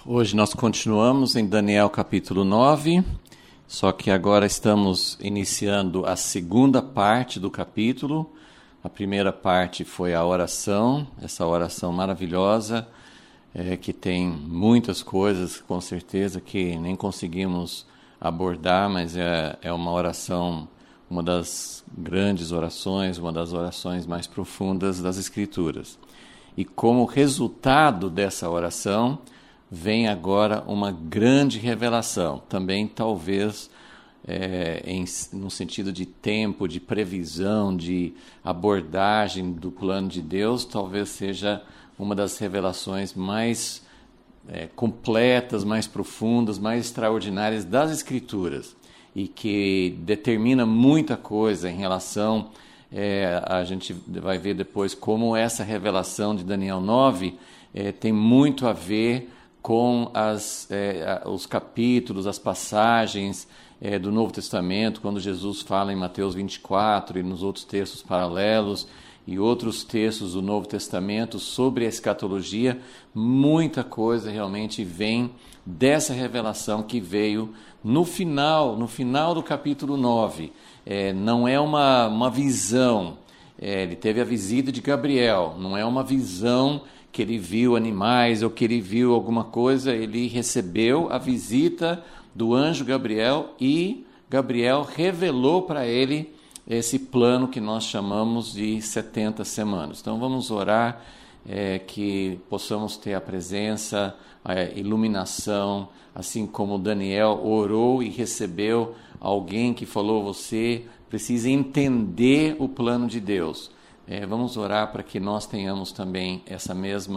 Hoje nós continuamos em Daniel capítulo 9, só que agora estamos iniciando a segunda parte do capítulo. A primeira parte foi a oração, essa oração maravilhosa, que tem muitas coisas, com certeza, que nem conseguimos abordar, mas é uma oração, uma das grandes orações, uma das orações mais profundas das Escrituras. E como resultado dessa oração, vem agora uma grande revelação, também talvez no sentido de tempo, de previsão, de abordagem do plano de Deus, talvez seja uma das revelações mais completas, mais profundas, mais extraordinárias das Escrituras e que determina muita coisa em relação, a gente vai ver depois como essa revelação de Daniel 9 tem muito a ver com os capítulos, as passagens do Novo Testamento, quando Jesus fala em Mateus 24 e nos outros textos paralelos e outros textos do Novo Testamento sobre a escatologia, muita coisa realmente vem dessa revelação que veio no final do capítulo 9. Não é uma visão, ele teve a visita de Gabriel, não é uma visão que ele viu animais ou que ele viu alguma coisa, ele recebeu a visita do anjo Gabriel e Gabriel revelou para ele esse plano que nós chamamos de 70 semanas. Então vamos orar que possamos ter a presença, a iluminação, assim como Daniel orou e recebeu alguém que falou: você precisa entender o plano de Deus. Vamos orar para que nós tenhamos também esse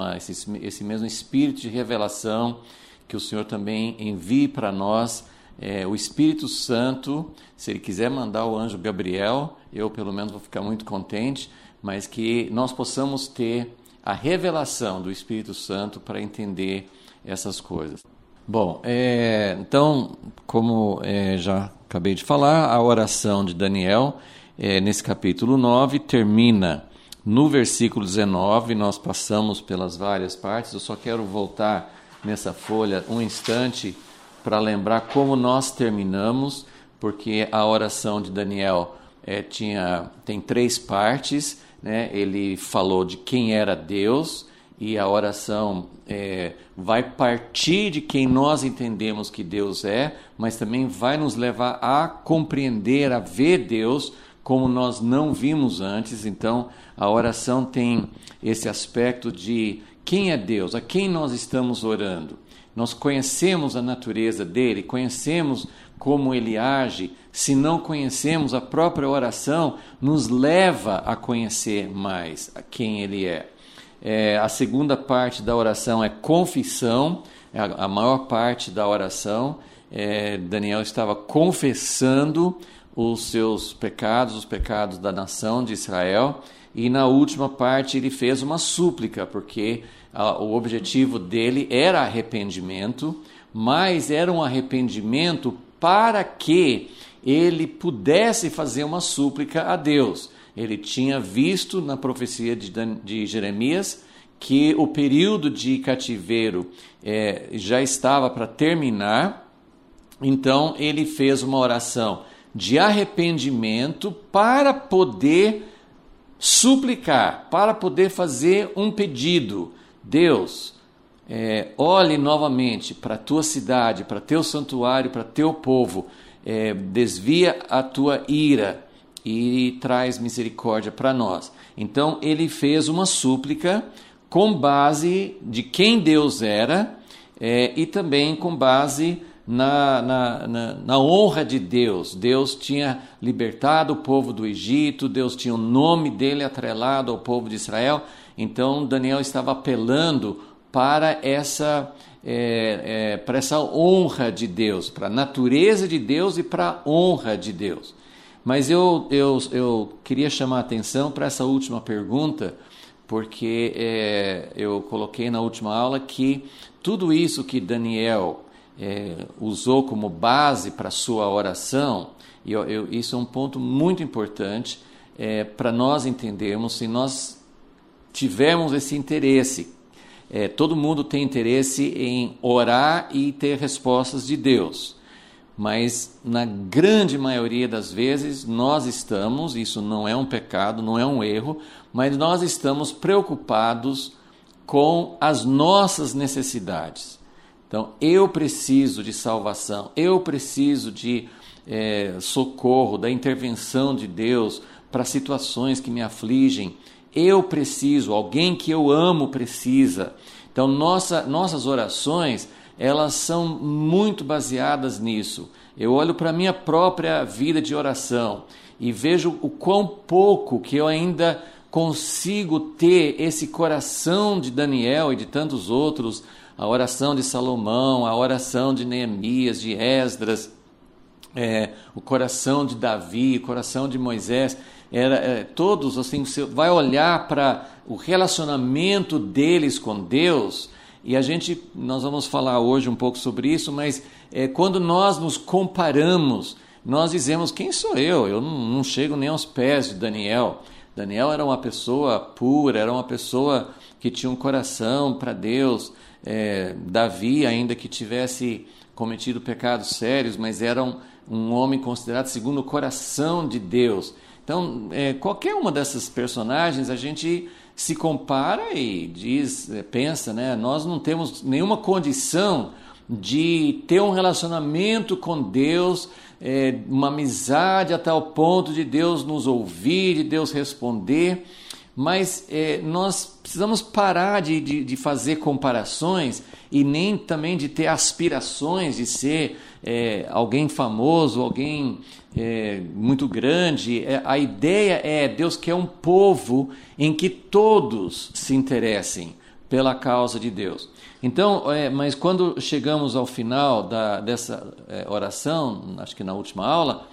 mesmo espírito de revelação, que o Senhor também envie para nós o Espírito Santo. Se Ele quiser mandar o anjo Gabriel, eu pelo menos vou ficar muito contente, mas que nós possamos ter a revelação do Espírito Santo para entender essas coisas. Bom, então, como já acabei de falar, a oração de Daniel nesse capítulo 9, termina no versículo 19, nós passamos pelas várias partes, eu só quero voltar nessa folha um instante para lembrar como nós terminamos, porque a oração de Daniel tem 3 partes, né? Ele falou de quem era Deus, e a oração vai partir de quem nós entendemos que Deus é, mas também vai nos levar a compreender, a ver Deus como nós não vimos antes. Então, a oração tem esse aspecto de quem é Deus, a quem nós estamos orando. Nós conhecemos a natureza dele, conhecemos como ele age. Se não conhecemos, a própria oração nos leva a conhecer mais a quem ele é. A segunda parte da oração é confissão, a maior parte da oração. Daniel estava confessando os seus pecados, os pecados da nação de Israel, e na última parte ele fez uma súplica, porque o objetivo dele era arrependimento, mas era um arrependimento para que ele pudesse fazer uma súplica a Deus. Ele tinha visto na profecia de Jeremias que o período de cativeiro já estava para terminar, então ele fez uma oração de arrependimento para poder suplicar, para poder fazer um pedido. Deus, olhe novamente para a tua cidade, para teu santuário, para teu povo, desvia a tua ira e traz misericórdia para nós. Então ele fez uma súplica com base de quem Deus era e também com base na honra de Deus. Deus tinha libertado o povo do Egito, Deus tinha o nome dele atrelado ao povo de Israel, então Daniel estava apelando para essa honra de Deus, para a natureza de Deus e para a honra de Deus. Mas eu queria chamar a atenção para essa última pergunta, porque eu coloquei na última aula que tudo isso que Daniel usou como base para a sua oração, e isso é um ponto muito importante para nós entendermos, se nós tivermos esse interesse todo mundo tem interesse em orar e ter respostas de Deus. Mas na grande maioria das vezes nós estamos, isso não é um pecado, não é um erro, mas nós estamos preocupados com as nossas necessidades. Então, eu preciso de salvação, eu preciso de socorro, da intervenção de Deus para situações que me afligem. Eu preciso, alguém que eu amo precisa. Então, nossas orações, elas são muito baseadas nisso. Eu olho para a minha própria vida de oração e vejo o quão pouco que eu ainda consigo ter esse coração de Daniel e de tantos outros, a oração de Salomão, a oração de Neemias, de Esdras, o coração de Davi, o coração de Moisés. Todos, assim, você vai olhar para o relacionamento deles com Deus. E nós vamos falar hoje um pouco sobre isso, mas quando nós nos comparamos, nós dizemos, quem sou eu? Eu não chego nem aos pés de Daniel. Daniel era uma pessoa pura, era uma pessoa que tinha um coração para Deus. Davi, ainda que tivesse cometido pecados sérios, mas era um homem considerado segundo o coração de Deus. Então, qualquer uma dessas personagens, a gente se compara e pensa, nós não temos nenhuma condição de ter um relacionamento com Deus, uma amizade a tal ponto de Deus nos ouvir, de Deus responder, mas nós precisamos parar de fazer comparações e nem também de ter aspirações de ser alguém famoso, alguém muito grande. A ideia Deus quer um povo em que todos se interessem pela causa de Deus. Então, mas quando chegamos ao final dessa oração, acho que na última aula,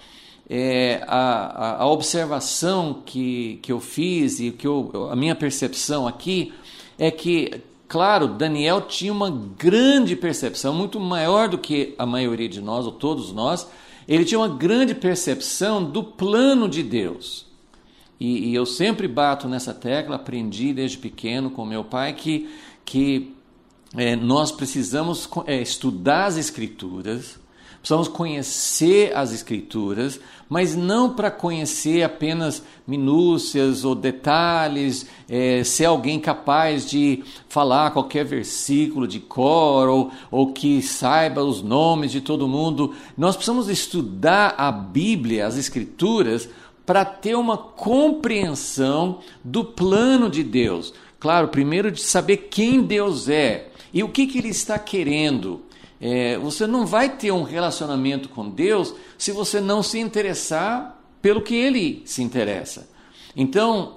a observação que eu fiz e a minha percepção aqui é que, claro, Daniel tinha uma grande percepção, muito maior do que a maioria de nós, ou todos nós. Ele tinha uma grande percepção do plano de Deus. E eu sempre bato nessa tecla, aprendi desde pequeno com meu pai que nós precisamos estudar as Escrituras, precisamos conhecer as Escrituras, mas não para conhecer apenas minúcias ou detalhes, ser alguém capaz de falar qualquer versículo de cor ou que saiba os nomes de todo mundo. Nós precisamos estudar a Bíblia, as Escrituras, para ter uma compreensão do plano de Deus. Claro, primeiro de saber quem Deus é e o que Ele está querendo. Você não vai ter um relacionamento com Deus se você não se interessar pelo que Ele se interessa. Então,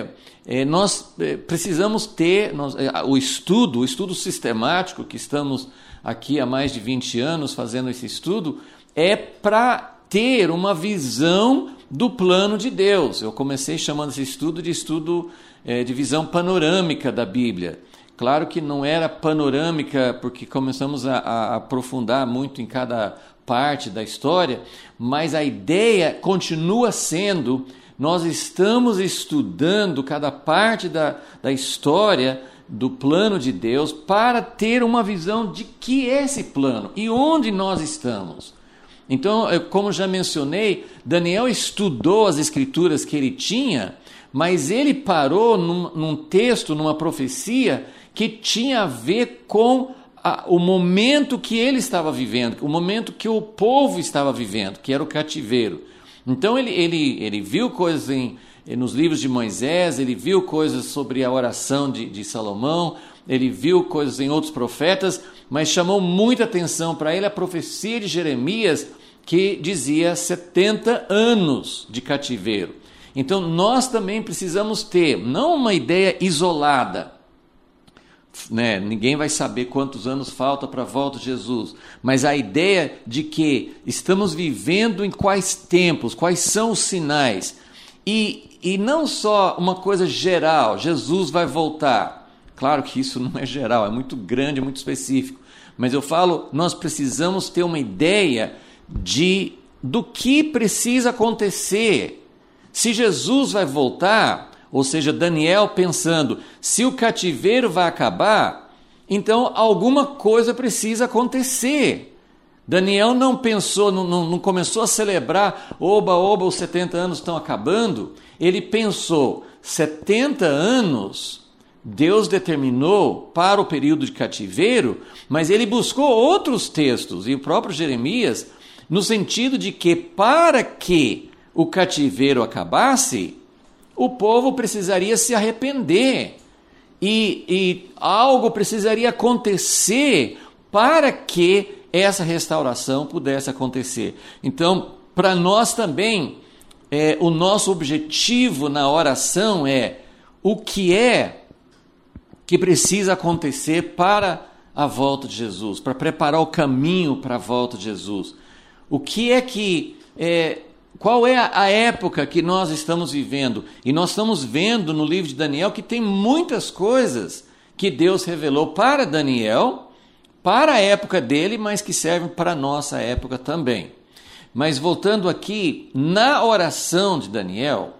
nós precisamos ter o estudo sistemático, que estamos aqui há mais de 20 anos fazendo esse estudo, para ter uma visão do plano de Deus. Eu comecei chamando esse estudo de visão panorâmica da Bíblia. Claro que não era panorâmica, porque começamos a aprofundar muito em cada parte da história, mas a ideia continua sendo, nós estamos estudando cada parte da história do plano de Deus para ter uma visão de que é esse plano e onde nós estamos. Então, como já mencionei, Daniel estudou as Escrituras que ele tinha, mas ele parou num texto, numa profecia, que tinha a ver com o momento que ele estava vivendo, o momento que o povo estava vivendo, que era o cativeiro. Então ele viu coisas nos livros de Moisés, ele viu coisas sobre a oração de Salomão, ele viu coisas em outros profetas, mas chamou muita atenção para ele a profecia de Jeremias, que dizia 70 anos de cativeiro. Então nós também precisamos ter, não uma ideia isolada, ninguém vai saber quantos anos falta para a volta de Jesus, mas a ideia de que estamos vivendo em quais tempos, quais são os sinais, e não só uma coisa geral, Jesus vai voltar. Claro que isso não é geral, é muito grande, é muito específico, mas eu falo, nós precisamos ter uma ideia do que precisa acontecer. Se Jesus vai voltar, Ou seja, Daniel pensando, se o cativeiro vai acabar, então alguma coisa precisa acontecer. Daniel não pensou, não começou a celebrar, oba, os 70 anos estão acabando. Ele pensou, 70 anos Deus determinou para o período de cativeiro, mas ele buscou outros textos, e o próprio Jeremias, no sentido de que para que o cativeiro acabasse, o povo precisaria se arrepender, e algo precisaria acontecer para que essa restauração pudesse acontecer. Então, para nós também, o nosso objetivo na oração é o que precisa acontecer para a volta de Jesus, para preparar o caminho para a volta de Jesus. Qual é a época que nós estamos vivendo? E nós estamos vendo no livro de Daniel que tem muitas coisas que Deus revelou para Daniel, para a época dele, mas que servem para a nossa época também. Mas voltando aqui, na oração de Daniel,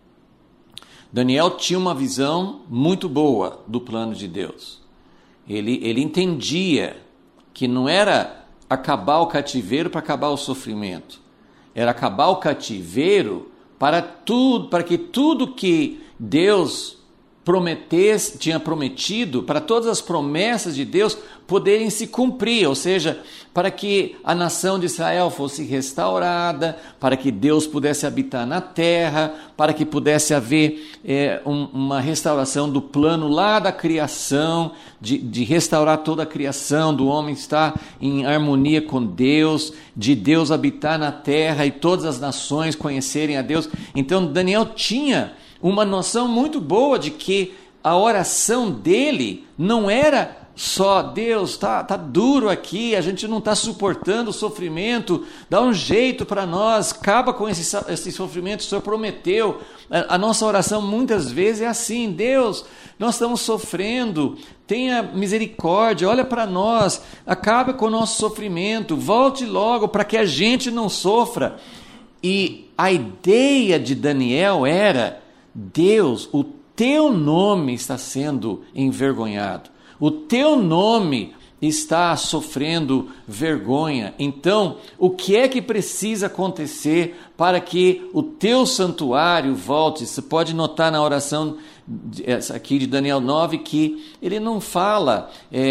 Daniel tinha uma visão muito boa do plano de Deus. Ele entendia que não era acabar o cativeiro para acabar o sofrimento. Era acabar o cativeiro para que tudo que Deus tinha prometido, para todas as promessas de Deus poderem se cumprir, ou seja, para que a nação de Israel fosse restaurada, para que Deus pudesse habitar na terra, para que pudesse haver uma restauração do plano lá da criação, de restaurar toda a criação, do homem estar em harmonia com Deus, de Deus habitar na terra e todas as nações conhecerem a Deus. Então Daniel tinha uma noção muito boa de que a oração dele não era só, Deus, tá duro aqui, a gente não está suportando o sofrimento, dá um jeito para nós, acaba com esse sofrimento, o Senhor prometeu. A nossa oração muitas vezes é assim, Deus, nós estamos sofrendo, tenha misericórdia, olha para nós, acaba com o nosso sofrimento, volte logo para que a gente não sofra. E a ideia de Daniel era, Deus, o teu nome está sendo envergonhado, o teu nome está sofrendo vergonha. Então, o que é que precisa acontecer para que o teu santuário volte? Você pode notar na oração aqui de Daniel 9 que ele não fala,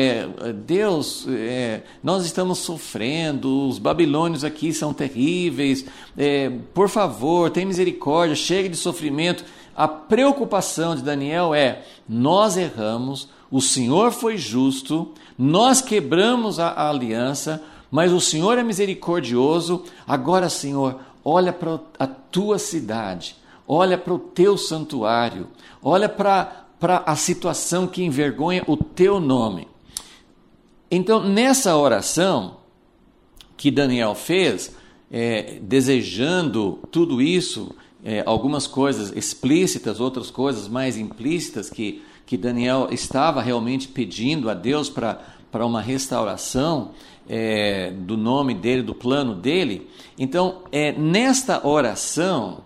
Deus, nós estamos sofrendo, os babilônios aqui são terríveis, por favor, tem misericórdia, chega de sofrimento. A preocupação de Daniel é, nós erramos, o Senhor foi justo, nós quebramos a aliança, mas o Senhor é misericordioso. Agora, Senhor, olha para a tua cidade, olha para o teu santuário, olha para a situação que envergonha o teu nome. Então, nessa oração que Daniel fez, desejando tudo isso, algumas coisas explícitas, outras coisas mais implícitas que Daniel estava realmente pedindo a Deus para uma restauração do nome dele, do plano dele. Então, nesta oração,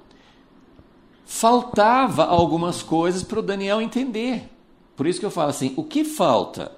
faltava algumas coisas para o Daniel entender. Por isso que eu falo assim, o que falta?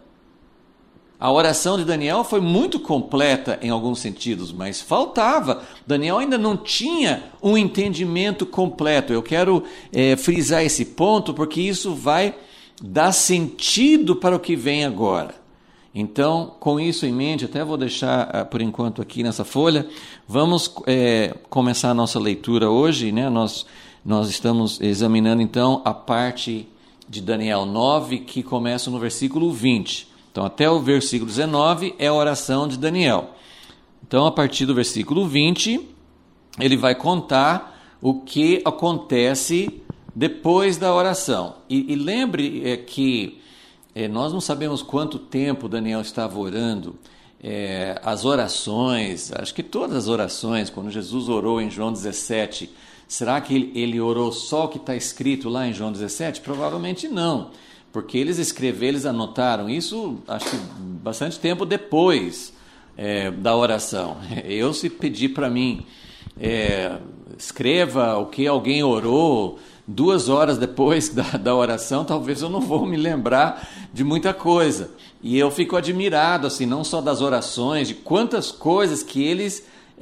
A oração de Daniel foi muito completa em alguns sentidos, mas faltava. Daniel ainda não tinha um entendimento completo. Eu quero frisar esse ponto porque isso vai dar sentido para o que vem agora. Então, com isso em mente, até vou deixar por enquanto aqui nessa folha, vamos começar a nossa leitura hoje, né? Nós estamos examinando então a parte de Daniel 9 que começa no versículo 20. Então, até o versículo 19 é a oração de Daniel. Então, a partir do versículo 20, ele vai contar o que acontece depois da oração. E lembre que nós não sabemos quanto tempo Daniel estava orando. As orações, acho que todas as orações, quando Jesus orou em João 17, será que ele orou só o que está escrito lá em João 17? Provavelmente não. Porque eles anotaram isso, acho que bastante tempo depois da oração. Se pedir para mim, escreva o que alguém orou 2 horas depois da oração, talvez eu não vou me lembrar de muita coisa. E eu fico admirado, assim, não só das orações, de quantas coisas que eles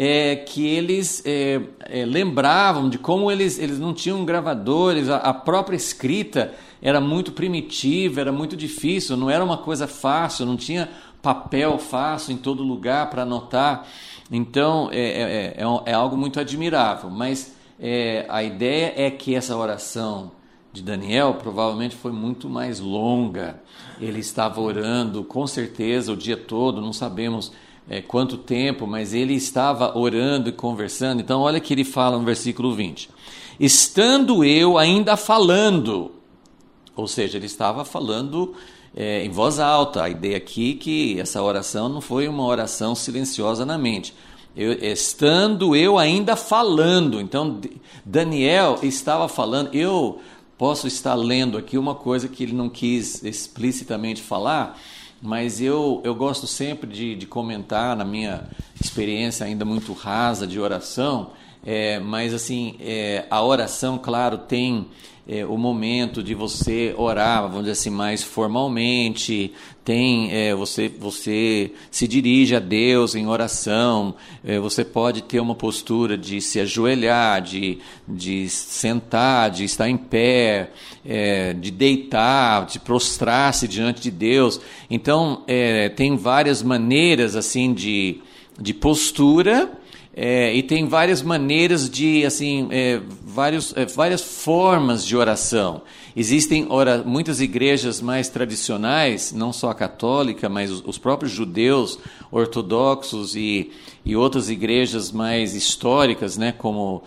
lembravam, de como eles não tinham gravadores, a própria escrita era muito primitiva, era muito difícil, não era uma coisa fácil, não tinha papel fácil em todo lugar para anotar. Então é algo muito admirável, mas a ideia é que essa oração de Daniel provavelmente foi muito mais longa. Ele estava orando com certeza o dia todo, não sabemos quanto tempo, mas ele estava orando e conversando. Então olha que ele fala no versículo 20: estando eu ainda falando, ou seja, ele estava falando em voz alta. A ideia aqui é que essa oração não foi uma oração silenciosa na mente. Estando eu ainda falando, então Daniel estava falando. Eu posso estar lendo aqui uma coisa que ele não quis explicitamente falar, mas eu gosto sempre de comentar na minha experiência ainda muito rasa de oração, mas assim, a oração, claro, tem o momento de você orar, vamos dizer assim, mais formalmente, tem você se dirige a Deus em oração, você pode ter uma postura de se ajoelhar, de sentar, de estar em pé, de deitar, de prostrar-se diante de Deus. Então, tem várias maneiras assim de postura. E tem várias maneiras de, assim, várias formas de oração. Existem muitas igrejas mais tradicionais, não só a católica, mas os próprios judeus ortodoxos e outras igrejas mais históricas, né, como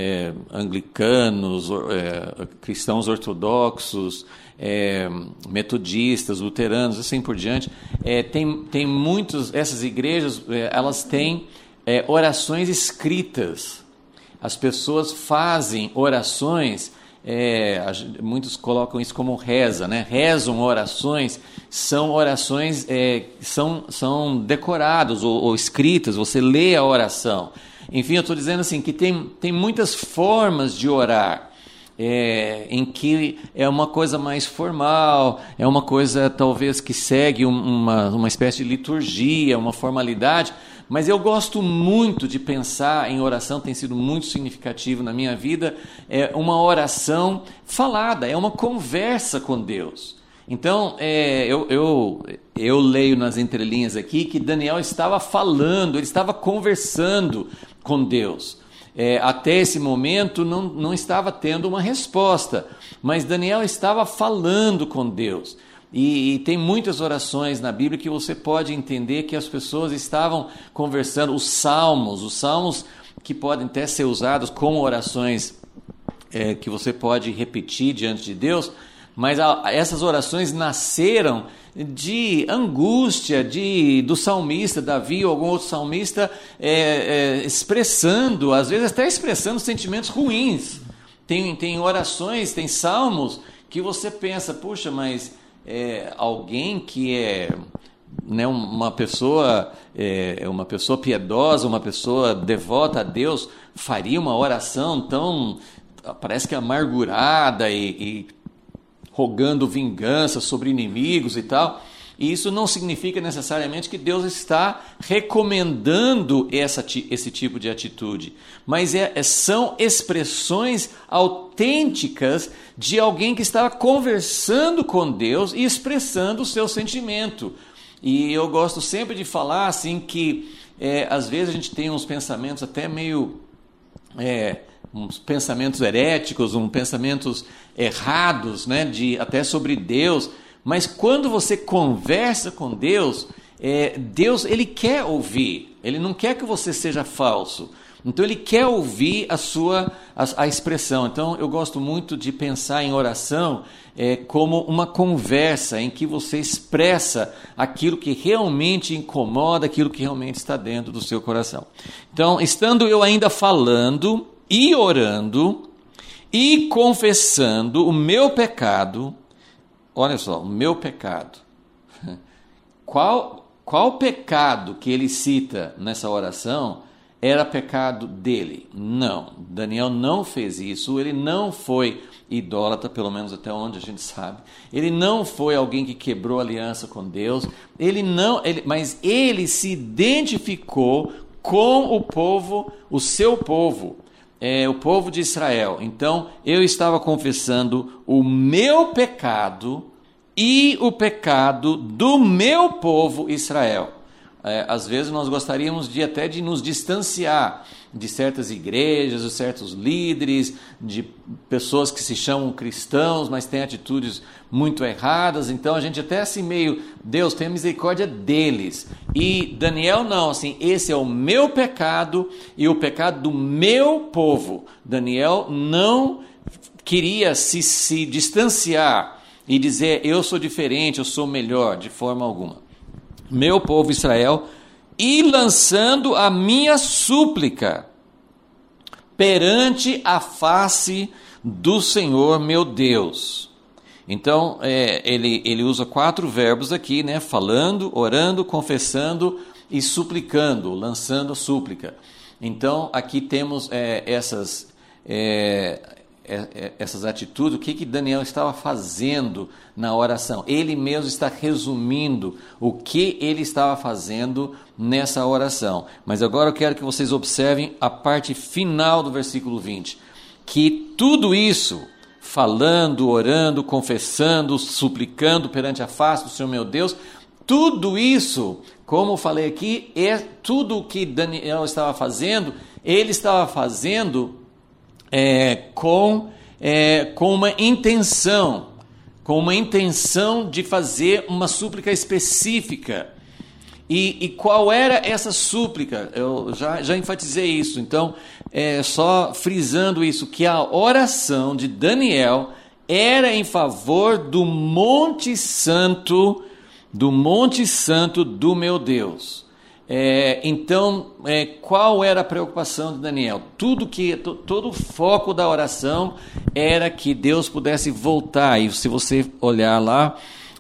anglicanos, cristãos ortodoxos, metodistas, luteranos, assim por diante. Tem muitos, essas igrejas, elas têm orações escritas. As pessoas fazem orações, muitos colocam isso como reza, né? Rezam orações, são orações, são decoradas ou escritas, você lê a oração. Enfim, eu estou dizendo assim, que tem muitas formas de orar, em que é uma coisa mais formal, é uma coisa talvez que segue uma espécie de liturgia, uma formalidade. Mas eu gosto muito de pensar em oração, tem sido muito significativo na minha vida, uma oração falada, é uma conversa com Deus. Então, eu leio nas entrelinhas aqui que Daniel estava falando, ele estava conversando com Deus. Até esse momento não estava tendo uma resposta, mas Daniel estava falando com Deus. E tem muitas orações na Bíblia que você pode entender que as pessoas estavam conversando. Os salmos que podem até ser usados como orações que você pode repetir diante de Deus, mas essas orações nasceram de angústia do salmista Davi ou algum outro salmista, expressando, às vezes até expressando sentimentos ruins. Tem orações, tem salmos que você pensa, puxa, mas alguém que né, uma pessoa piedosa, uma pessoa devota a Deus, faria uma oração tão, parece que amargurada e rogando vingança sobre inimigos e tal. E isso não significa necessariamente que Deus está recomendando esse tipo de atitude, mas são expressões autênticas de alguém que estava conversando com Deus e expressando o seu sentimento. E eu gosto sempre de falar assim que às vezes a gente tem uns pensamentos até meio uns pensamentos heréticos, uns pensamentos errados, né, até sobre Deus. Mas quando você conversa com Deus, Deus ele quer ouvir, ele não quer que você seja falso. Então ele quer ouvir a expressão. Então eu gosto muito de pensar em oração como uma conversa em que você expressa aquilo que realmente incomoda, aquilo que realmente está dentro do seu coração. Então, estando eu ainda falando e orando e confessando o meu pecado. Olha só, o meu pecado. Qual pecado que ele cita nessa oração era pecado dele? Não, Daniel não fez isso, ele não foi idólatra, pelo menos até onde a gente sabe. Ele não foi alguém que quebrou aliança com Deus. Mas ele se identificou com o povo, o seu povo, o povo de Israel. Então, eu estava confessando o meu pecado e o pecado do meu povo Israel. Às vezes nós gostaríamos até de nos distanciar de certas igrejas, de certos líderes, de pessoas que se chamam cristãos, mas têm atitudes muito erradas. Então a gente até assim meio, Deus, tenha misericórdia deles. E Daniel não, assim, esse é o meu pecado e o pecado do meu povo. Daniel não queria se distanciar e dizer, eu sou diferente, eu sou melhor, de forma alguma. Meu povo Israel, e lançando a minha súplica perante a face do Senhor meu Deus. Então, ele usa 4 verbos aqui, né? Falando, orando, confessando e suplicando, lançando a súplica. Então, aqui temos essas atitudes. O que Daniel estava fazendo na oração? Ele mesmo está resumindo o que ele estava fazendo nessa oração. Mas agora eu quero que vocês observem a parte final do versículo 20, que tudo isso, falando, orando, confessando, suplicando perante a face do Senhor meu Deus, tudo isso, como eu falei aqui, é tudo o que Daniel estava fazendo, ele estava fazendo com uma intenção de fazer uma súplica específica. E qual era essa súplica? Eu já enfatizei isso, então, só frisando isso, que a oração de Daniel era em favor do Monte Santo do meu Deus. Então, qual era a preocupação de Daniel? Todo o foco da oração era que Deus pudesse voltar. E se você olhar lá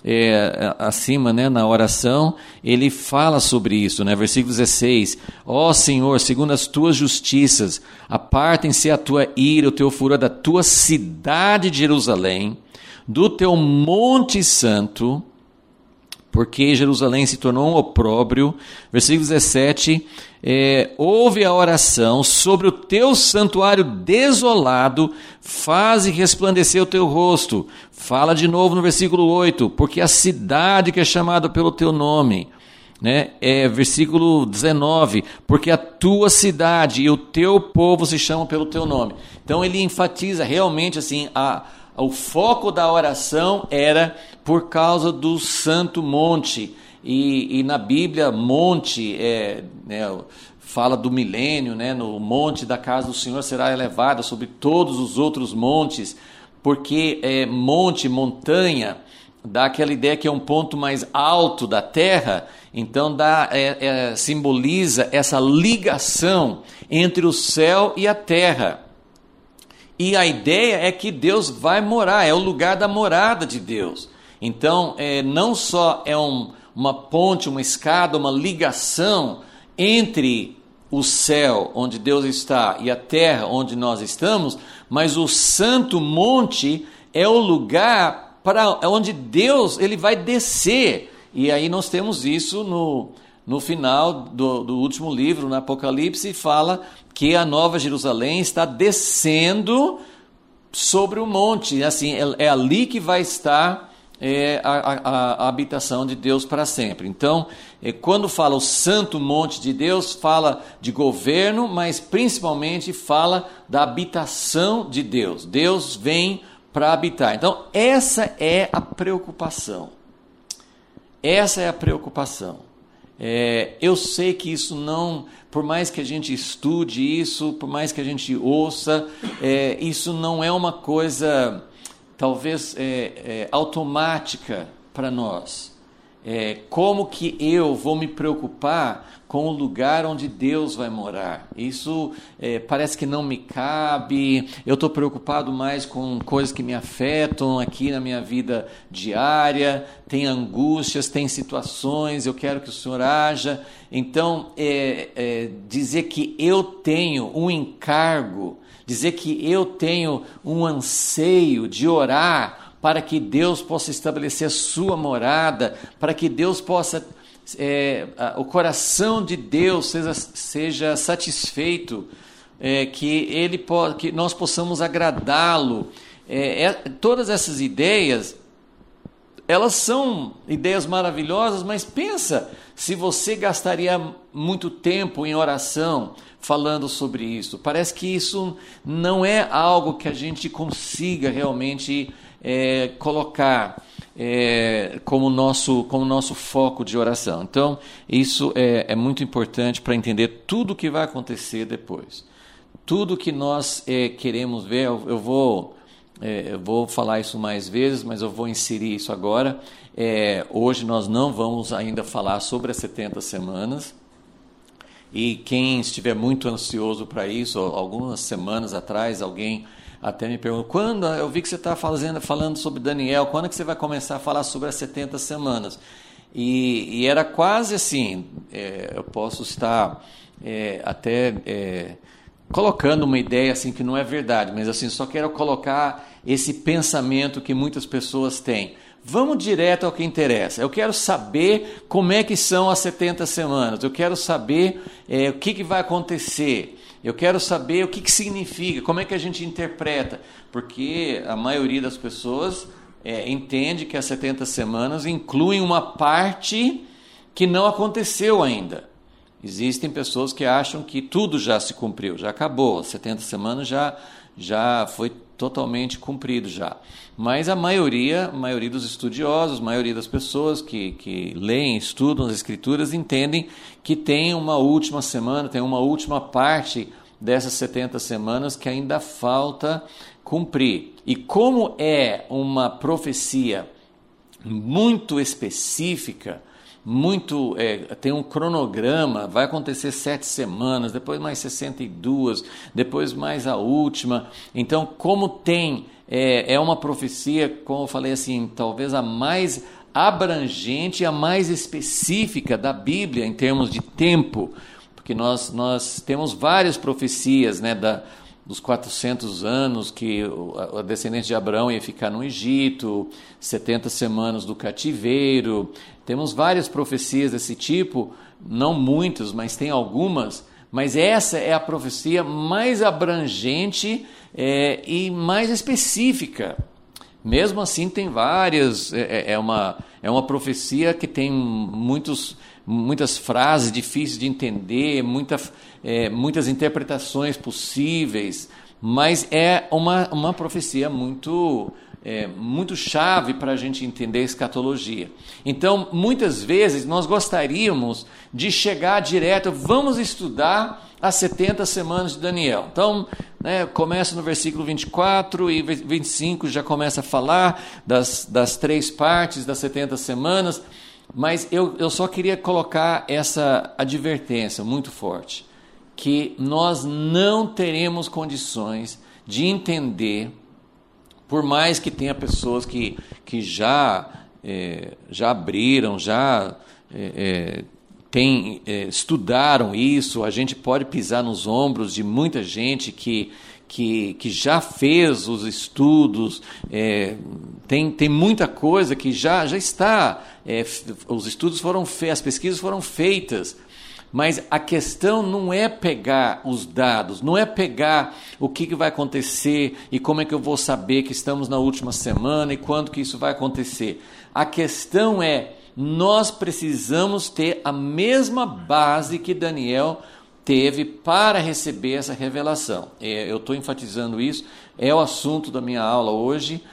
acima, né, na oração, ele fala sobre isso, né? Versículo 16: ó Senhor, segundo as tuas justiças, apartem-se a tua ira, o teu furor da tua cidade de Jerusalém, do teu monte santo, porque Jerusalém se tornou um opróbrio. Versículo 17, ouve a oração sobre o teu santuário desolado, faze resplandecer o teu rosto. Fala de novo no versículo 8, porque a cidade que é chamada pelo teu nome, né? Versículo 19, porque a tua cidade e o teu povo se chamam pelo teu nome. Então ele enfatiza realmente assim, o foco da oração era por causa do santo monte, e na Bíblia monte fala do milênio, né? No monte da casa do Senhor será elevada sobre todos os outros montes, porque montanha, dá aquela ideia que é um ponto mais alto da terra, então simboliza essa ligação entre o céu e a terra. E a ideia é que Deus vai morar, é o lugar da morada de Deus. Então, não só é uma ponte, uma escada, uma ligação entre o céu, onde Deus está, e a terra, onde nós estamos, mas o santo monte é o lugar onde Deus ele vai descer. E aí nós temos isso no final do último livro, no Apocalipse, fala que a Nova Jerusalém está descendo sobre o monte. Assim, é ali que vai estar a habitação de Deus para sempre. Então, quando fala o santo monte de Deus, fala de governo, mas principalmente fala da habitação de Deus. Deus vem para habitar. Então, essa é a preocupação. Essa é a preocupação. Eu sei que isso não, por mais que a gente estude isso, por mais que a gente ouça, isso não é uma coisa, talvez, automática para nós. Como que eu vou me preocupar com o lugar onde Deus vai morar? Isso parece que não me cabe. Eu estou preocupado mais com coisas que me afetam aqui na minha vida diária. Tem angústias, tem situações, eu quero que o Senhor haja. Então, dizer que eu tenho um encargo, dizer que eu tenho um anseio de orar para que Deus possa estabelecer a sua morada, para que Deus possa, o coração de Deus seja satisfeito, que nós possamos agradá-lo. Todas essas ideias, elas são ideias maravilhosas, mas pensa se você gastaria muito tempo em oração falando sobre isso. Parece que isso não é algo que a gente consiga realmente colocar como nosso foco de oração. Então, isso é muito importante para entender tudo o que vai acontecer depois. Tudo que nós queremos ver, eu vou falar isso mais vezes, mas eu vou inserir isso agora. Hoje nós não vamos ainda falar sobre as 70 semanas, e quem estiver muito ansioso para isso, algumas semanas atrás, alguém até me perguntou, quando eu vi que você está falando sobre Daniel, quando é que você vai começar a falar sobre as 70 semanas? E era quase assim, eu posso estar até colocando uma ideia assim que não é verdade, mas assim, só quero colocar esse pensamento que muitas pessoas têm. Vamos direto ao que interessa. Eu quero saber como é que são as 70 semanas, eu quero saber o que vai acontecer. Eu quero saber o que significa, como é que a gente interpreta, porque a maioria das pessoas entende que as 70 semanas incluem uma parte que não aconteceu ainda. Existem pessoas que acham que tudo já se cumpriu, já acabou, as 70 semanas já foi totalmente cumprido já. Mas a maioria dos estudiosos, a maioria das pessoas que leem, estudam as Escrituras, entendem que tem uma última semana, tem uma última parte dessas 70 semanas que ainda falta cumprir. E como é uma profecia muito específica, tem um cronograma, vai acontecer 7 semanas, depois mais 62, depois mais a última. Então, como é uma profecia, como eu falei assim, talvez a mais abrangente, a mais específica da Bíblia em termos de tempo, porque nós temos várias profecias, né, dos 400 anos que a descendente de Abraão ia ficar no Egito, 70 semanas do cativeiro. Temos várias profecias desse tipo, não muitas, mas tem algumas, mas essa é a profecia mais abrangente e mais específica. Mesmo assim tem várias, é uma profecia que tem muitas frases difíceis de entender, muitas interpretações possíveis, mas é uma profecia muito chave para a gente entender a escatologia. Então, muitas vezes nós gostaríamos de chegar direto, vamos estudar as 70 semanas de Daniel. Então, começa no versículo 24 e 25 já começa a falar das 3 partes das 70 semanas, mas eu só queria colocar essa advertência muito forte, que nós não teremos condições de entender, por mais que tenha pessoas que já abriram, estudaram isso, a gente pode pisar nos ombros de muita gente que já fez os estudos, tem muita coisa que já está, os estudos foram feitos, as pesquisas foram feitas, mas a questão não é pegar os dados, não é pegar o que vai acontecer e como é que eu vou saber que estamos na última semana e quando que isso vai acontecer. A questão é, nós precisamos ter a mesma base que Daniel teve para receber essa revelação. Eu estou enfatizando isso, é o assunto da minha aula hoje.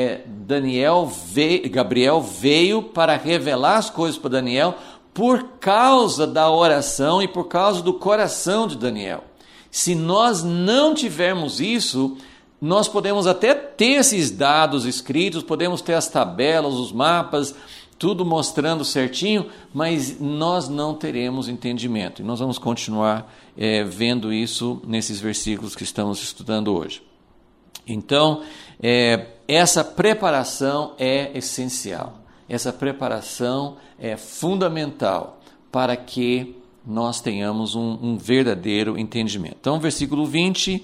Gabriel veio para revelar as coisas para Daniel por causa da oração e por causa do coração de Daniel. Se nós não tivermos isso, nós podemos até ter esses dados escritos, podemos ter as tabelas, os mapas, tudo mostrando certinho, mas nós não teremos entendimento. E nós vamos continuar vendo isso nesses versículos que estamos estudando hoje. Então, essa preparação é essencial. Essa preparação é fundamental para que nós tenhamos um verdadeiro entendimento. Então, versículo 20,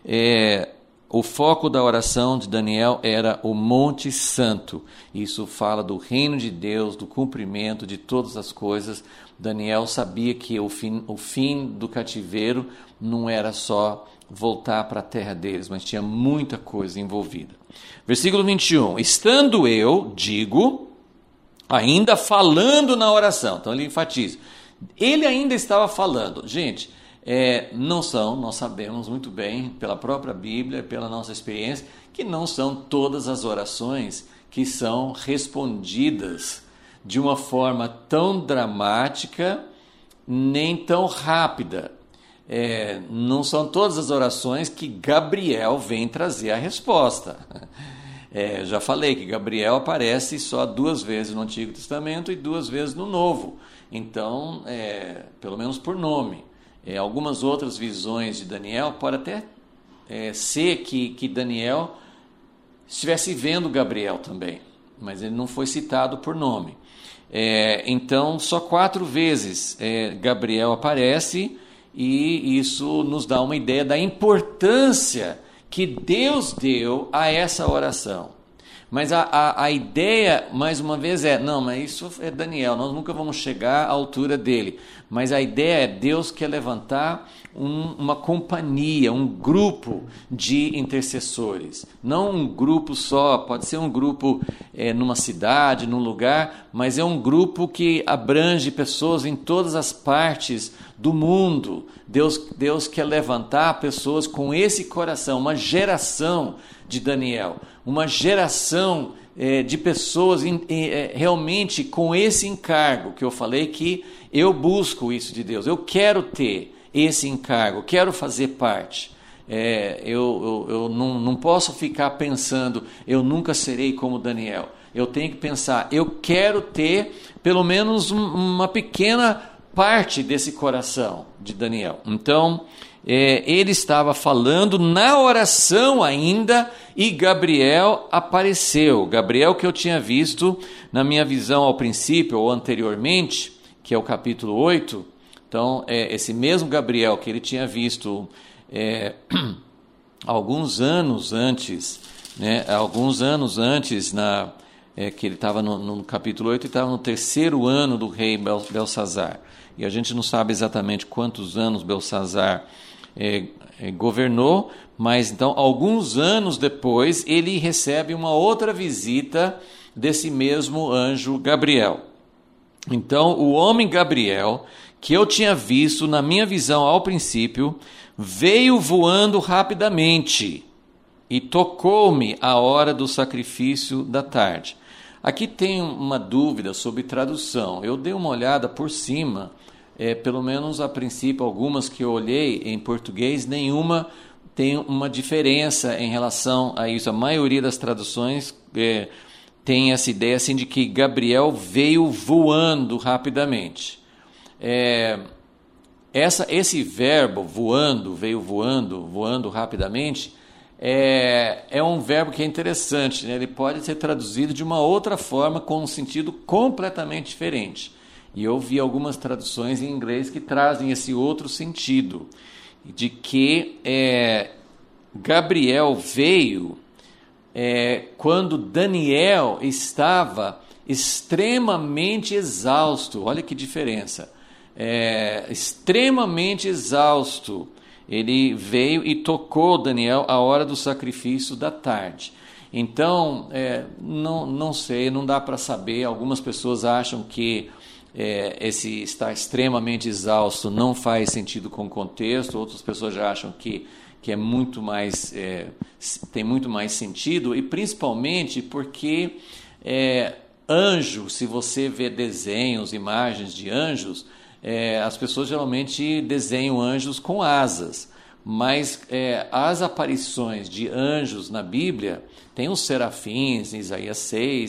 o foco da oração de Daniel era o Monte Santo. Isso fala do reino de Deus, do cumprimento de todas as coisas. Daniel sabia que o fim do cativeiro não era só voltar para a terra deles, mas tinha muita coisa envolvida. Versículo 21, estando eu, digo, ainda falando na oração. Então ele enfatiza, ele ainda estava falando. Gente, nós sabemos muito bem, pela própria Bíblia, pela nossa experiência, que não são todas as orações que são respondidas de uma forma tão dramática, nem tão rápida. Não são todas as orações que Gabriel vem trazer a resposta. Já falei que Gabriel aparece só 2 vezes no Antigo Testamento e 2 vezes no Novo. Então, pelo menos por nome. Algumas outras visões de Daniel, pode até ser que Daniel estivesse vendo Gabriel também, mas ele não foi citado por nome. Então, só 4 vezes Gabriel aparece, e isso nos dá uma ideia da importância que Deus deu a essa oração. Mas a ideia, mais uma vez, não, mas isso é Daniel, nós nunca vamos chegar à altura dele. Mas a ideia é Deus quer levantar uma companhia, um grupo de intercessores. Não um grupo só, pode ser um grupo numa cidade, num lugar, mas é um grupo que abrange pessoas em todas as partes do mundo. Deus quer levantar pessoas com esse coração, uma geração de Daniel, uma geração de pessoas realmente com esse encargo, que eu falei que eu busco isso de Deus, eu quero ter esse encargo, quero fazer parte. Eu não posso ficar pensando, eu nunca serei como Daniel. Eu tenho que pensar, eu quero ter pelo menos uma pequena parte desse coração de Daniel. Então, ele estava falando na oração ainda e Gabriel apareceu. Gabriel que eu tinha visto na minha visão ao princípio ou anteriormente, que é o capítulo 8. Então, esse mesmo Gabriel que ele tinha visto alguns anos antes, que ele estava no capítulo 8, ele estava no 3º ano do rei Belsazar. E a gente não sabe exatamente quantos anos Belsazar governou, mas então alguns anos depois ele recebe uma outra visita desse mesmo anjo Gabriel. Então o homem Gabriel, que eu tinha visto na minha visão ao princípio, veio voando rapidamente e tocou-me a hora do sacrifício da tarde. Aqui tem uma dúvida sobre tradução. Eu dei uma olhada por cima, pelo menos a princípio, algumas que eu olhei em português, nenhuma tem uma diferença em relação a isso. A maioria das traduções tem essa ideia assim, de que Gabriel veio voando rapidamente. Esse verbo, veio voando rapidamente, é um verbo que é interessante, né? Ele pode ser traduzido de uma outra forma, com um sentido completamente diferente. E eu vi algumas traduções em inglês que trazem esse outro sentido, de que Gabriel veio quando Daniel estava extremamente exausto. Olha que diferença. Extremamente exausto. Ele veio e tocou Daniel à hora do sacrifício da tarde. Então, não sei, não dá para saber. Algumas pessoas acham que esse estar extremamente exausto não faz sentido com o contexto. Outras pessoas já acham que é muito mais, tem muito mais sentido, e principalmente porque anjo, se você vê desenhos, imagens de anjos, as pessoas geralmente desenham anjos com asas, mas as aparições de anjos na Bíblia, tem os serafins em Isaías 6,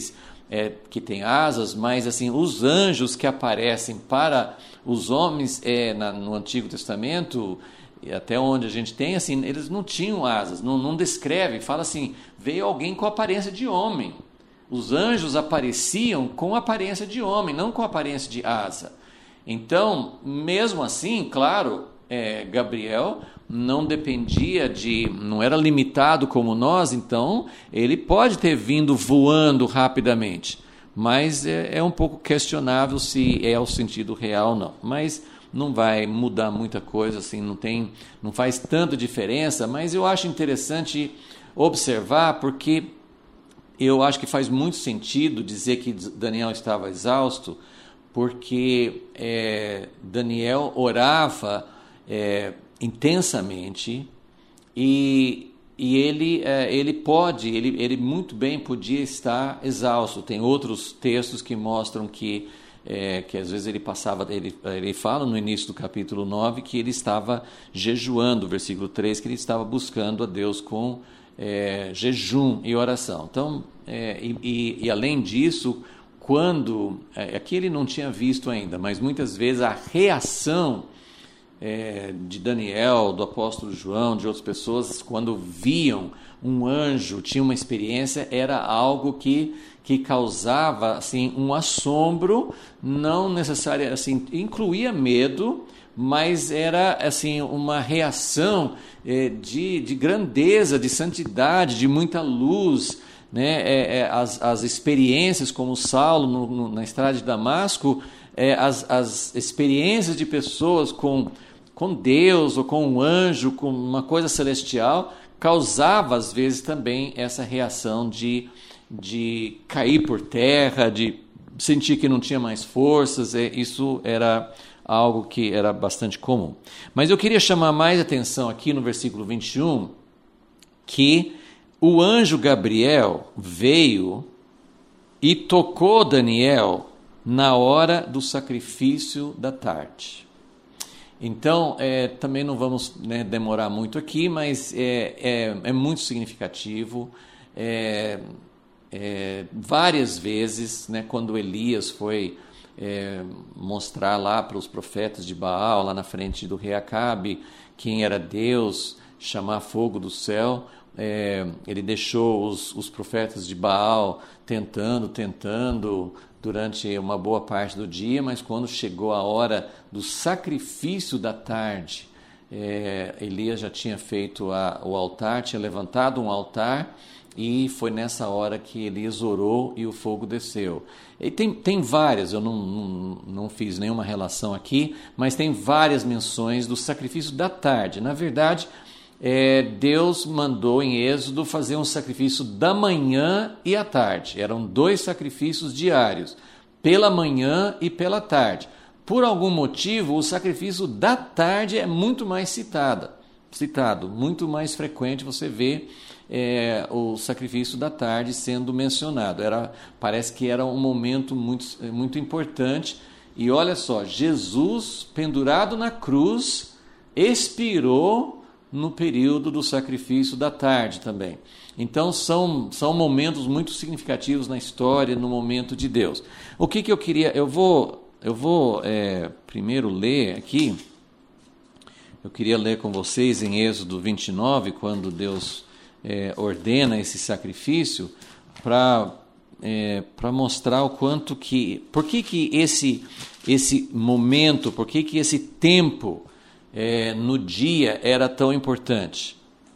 que tem asas, mas assim, os anjos que aparecem para os homens no Antigo Testamento, e até onde a gente tem, assim, eles não tinham asas, não descreve, fala assim, veio alguém com aparência de homem. Os anjos apareciam com aparência de homem, não com aparência de asa. Então, mesmo assim, claro, Gabriel não dependia não era limitado como nós, então ele pode ter vindo voando rapidamente, mas é um pouco questionável se é o sentido real ou não. Mas não vai mudar muita coisa, assim, não faz tanta diferença, mas eu acho interessante observar, porque eu acho que faz muito sentido dizer que Daniel estava exausto, porque Daniel orava intensamente e ele muito bem podia estar exausto. Tem outros textos que mostram que às vezes ele fala no início do capítulo 9 que ele estava jejuando, versículo 3, que ele estava buscando a Deus com jejum e oração. Então, e além disso, quando, aqui ele não tinha visto ainda, mas muitas vezes a reação de Daniel, do apóstolo João, de outras pessoas, quando viam um anjo, tinha uma experiência, era algo que causava assim, um assombro, não necessariamente, assim, incluía medo, mas era assim, uma reação de grandeza, de santidade, de muita luz, né? As experiências como Saulo na estrada de Damasco, as experiências de pessoas com Deus ou com um anjo, com uma coisa celestial, causava às vezes também essa reação de cair por terra, de sentir que não tinha mais forças. Isso era algo que era bastante comum. Mas eu queria chamar mais atenção aqui no versículo 21, que o anjo Gabriel veio e tocou Daniel na hora do sacrifício da tarde. Então, também não vamos demorar muito aqui, mas é muito significativo. Várias vezes, quando Elias foi mostrar lá para os profetas de Baal, lá na frente do rei Acabe, quem era Deus, chamar fogo do céu, ele deixou os profetas de Baal tentando durante uma boa parte do dia, mas quando chegou a hora do sacrifício da tarde, Elias já tinha feito o altar, tinha levantado um altar, e foi nessa hora que Elias orou e o fogo desceu. E tem várias, eu não fiz nenhuma relação aqui, mas tem várias menções do sacrifício da tarde. Na verdade, Deus mandou em Êxodo fazer um sacrifício da manhã e à tarde. Eram 2 sacrifícios diários, pela manhã e pela tarde. Por algum motivo, o sacrifício da tarde é muito mais citado, muito mais frequente você vê o sacrifício da tarde sendo mencionado. Parece que era um momento muito, muito importante. E olha só, Jesus, pendurado na cruz, expirou no período do sacrifício da tarde também. Então são momentos muito significativos na história, no momento de Deus. O que eu queria... Eu vou primeiro ler aqui. Eu queria ler com vocês em Êxodo 29, quando Deus ordena esse sacrifício, para mostrar o quanto que... Por que esse momento, por que esse tempo no dia era tão importante?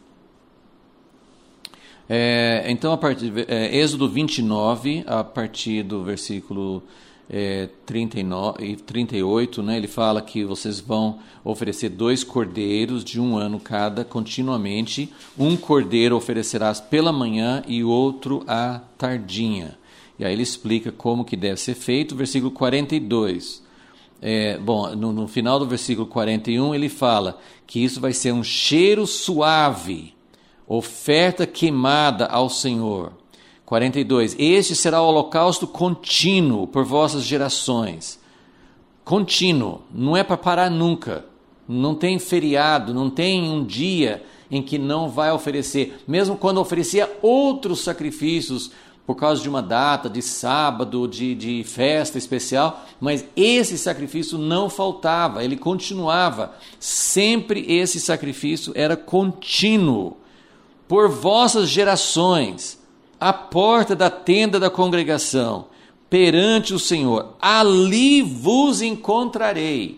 Então, Êxodo 29, a partir do versículo 39 e 38, ele fala que vocês vão oferecer 2 cordeiros de 1 ano cada, continuamente. Um cordeiro oferecerás pela manhã e outro à tardinha. E aí ele explica como que deve ser feito. Versículo 42. No final do versículo 41, ele fala que isso vai ser um cheiro suave, oferta queimada ao Senhor. 42. Este será o holocausto contínuo por vossas gerações. Contínuo, não é para parar nunca. Não tem feriado, não tem um dia em que não vai oferecer. Mesmo quando oferecia outros sacrifícios por causa de uma data, de sábado, de festa especial, mas esse sacrifício não faltava, ele continuava. Sempre esse sacrifício era contínuo. Por vossas gerações, à porta da tenda da congregação, perante o Senhor, ali vos encontrarei.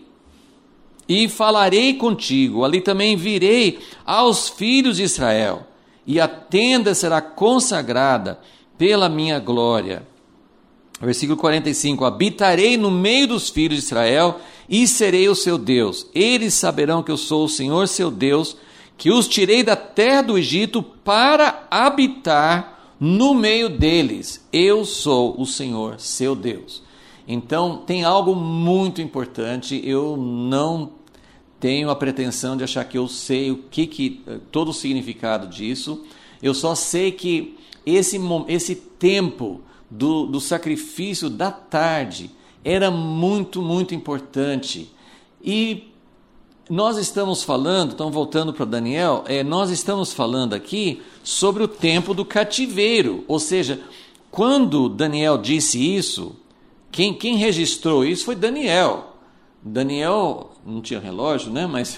E falarei contigo, ali também virei aos filhos de Israel, e a tenda será consagrada pela minha glória. Versículo 45, habitarei no meio dos filhos de Israel, e serei o seu Deus. Eles saberão que eu sou o Senhor seu Deus, que os tirei da terra do Egito para habitar no meio deles. Eu sou o Senhor seu Deus. Então, tem algo muito importante. Eu não tenho a pretensão de achar que eu sei todo o significado disso. Eu só sei que esse tempo do sacrifício da tarde era muito, muito importante. E nós estamos falando, então voltando para Daniel, nós estamos falando aqui sobre o tempo do cativeiro. Ou seja, quando Daniel disse isso, quem registrou isso foi Daniel. Daniel não tinha relógio, né? Mas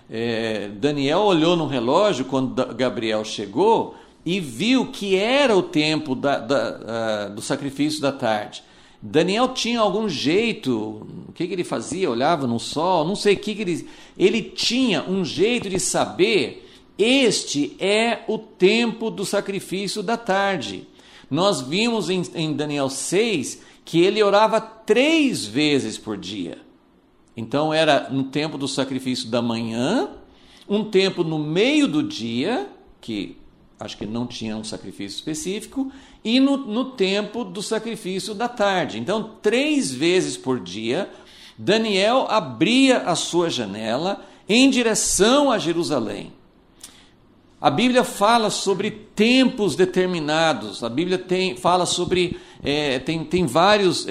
Daniel olhou no relógio quando Gabriel chegou e viu que era o tempo do sacrifício da tarde. Daniel tinha algum jeito, o que ele fazia? Olhava no sol, não sei o que ele tinha um jeito de saber, este é o tempo do sacrifício da tarde. Nós vimos em Daniel 6 que ele orava 3 vezes por dia. Então era no tempo do sacrifício da manhã, um tempo no meio do dia, que acho que não tinha um sacrifício específico, e no tempo do sacrifício da tarde. Então, 3 vezes por dia, Daniel abria a sua janela em direção a Jerusalém. A Bíblia fala sobre tempos determinados, a Bíblia fala sobre, tem vários,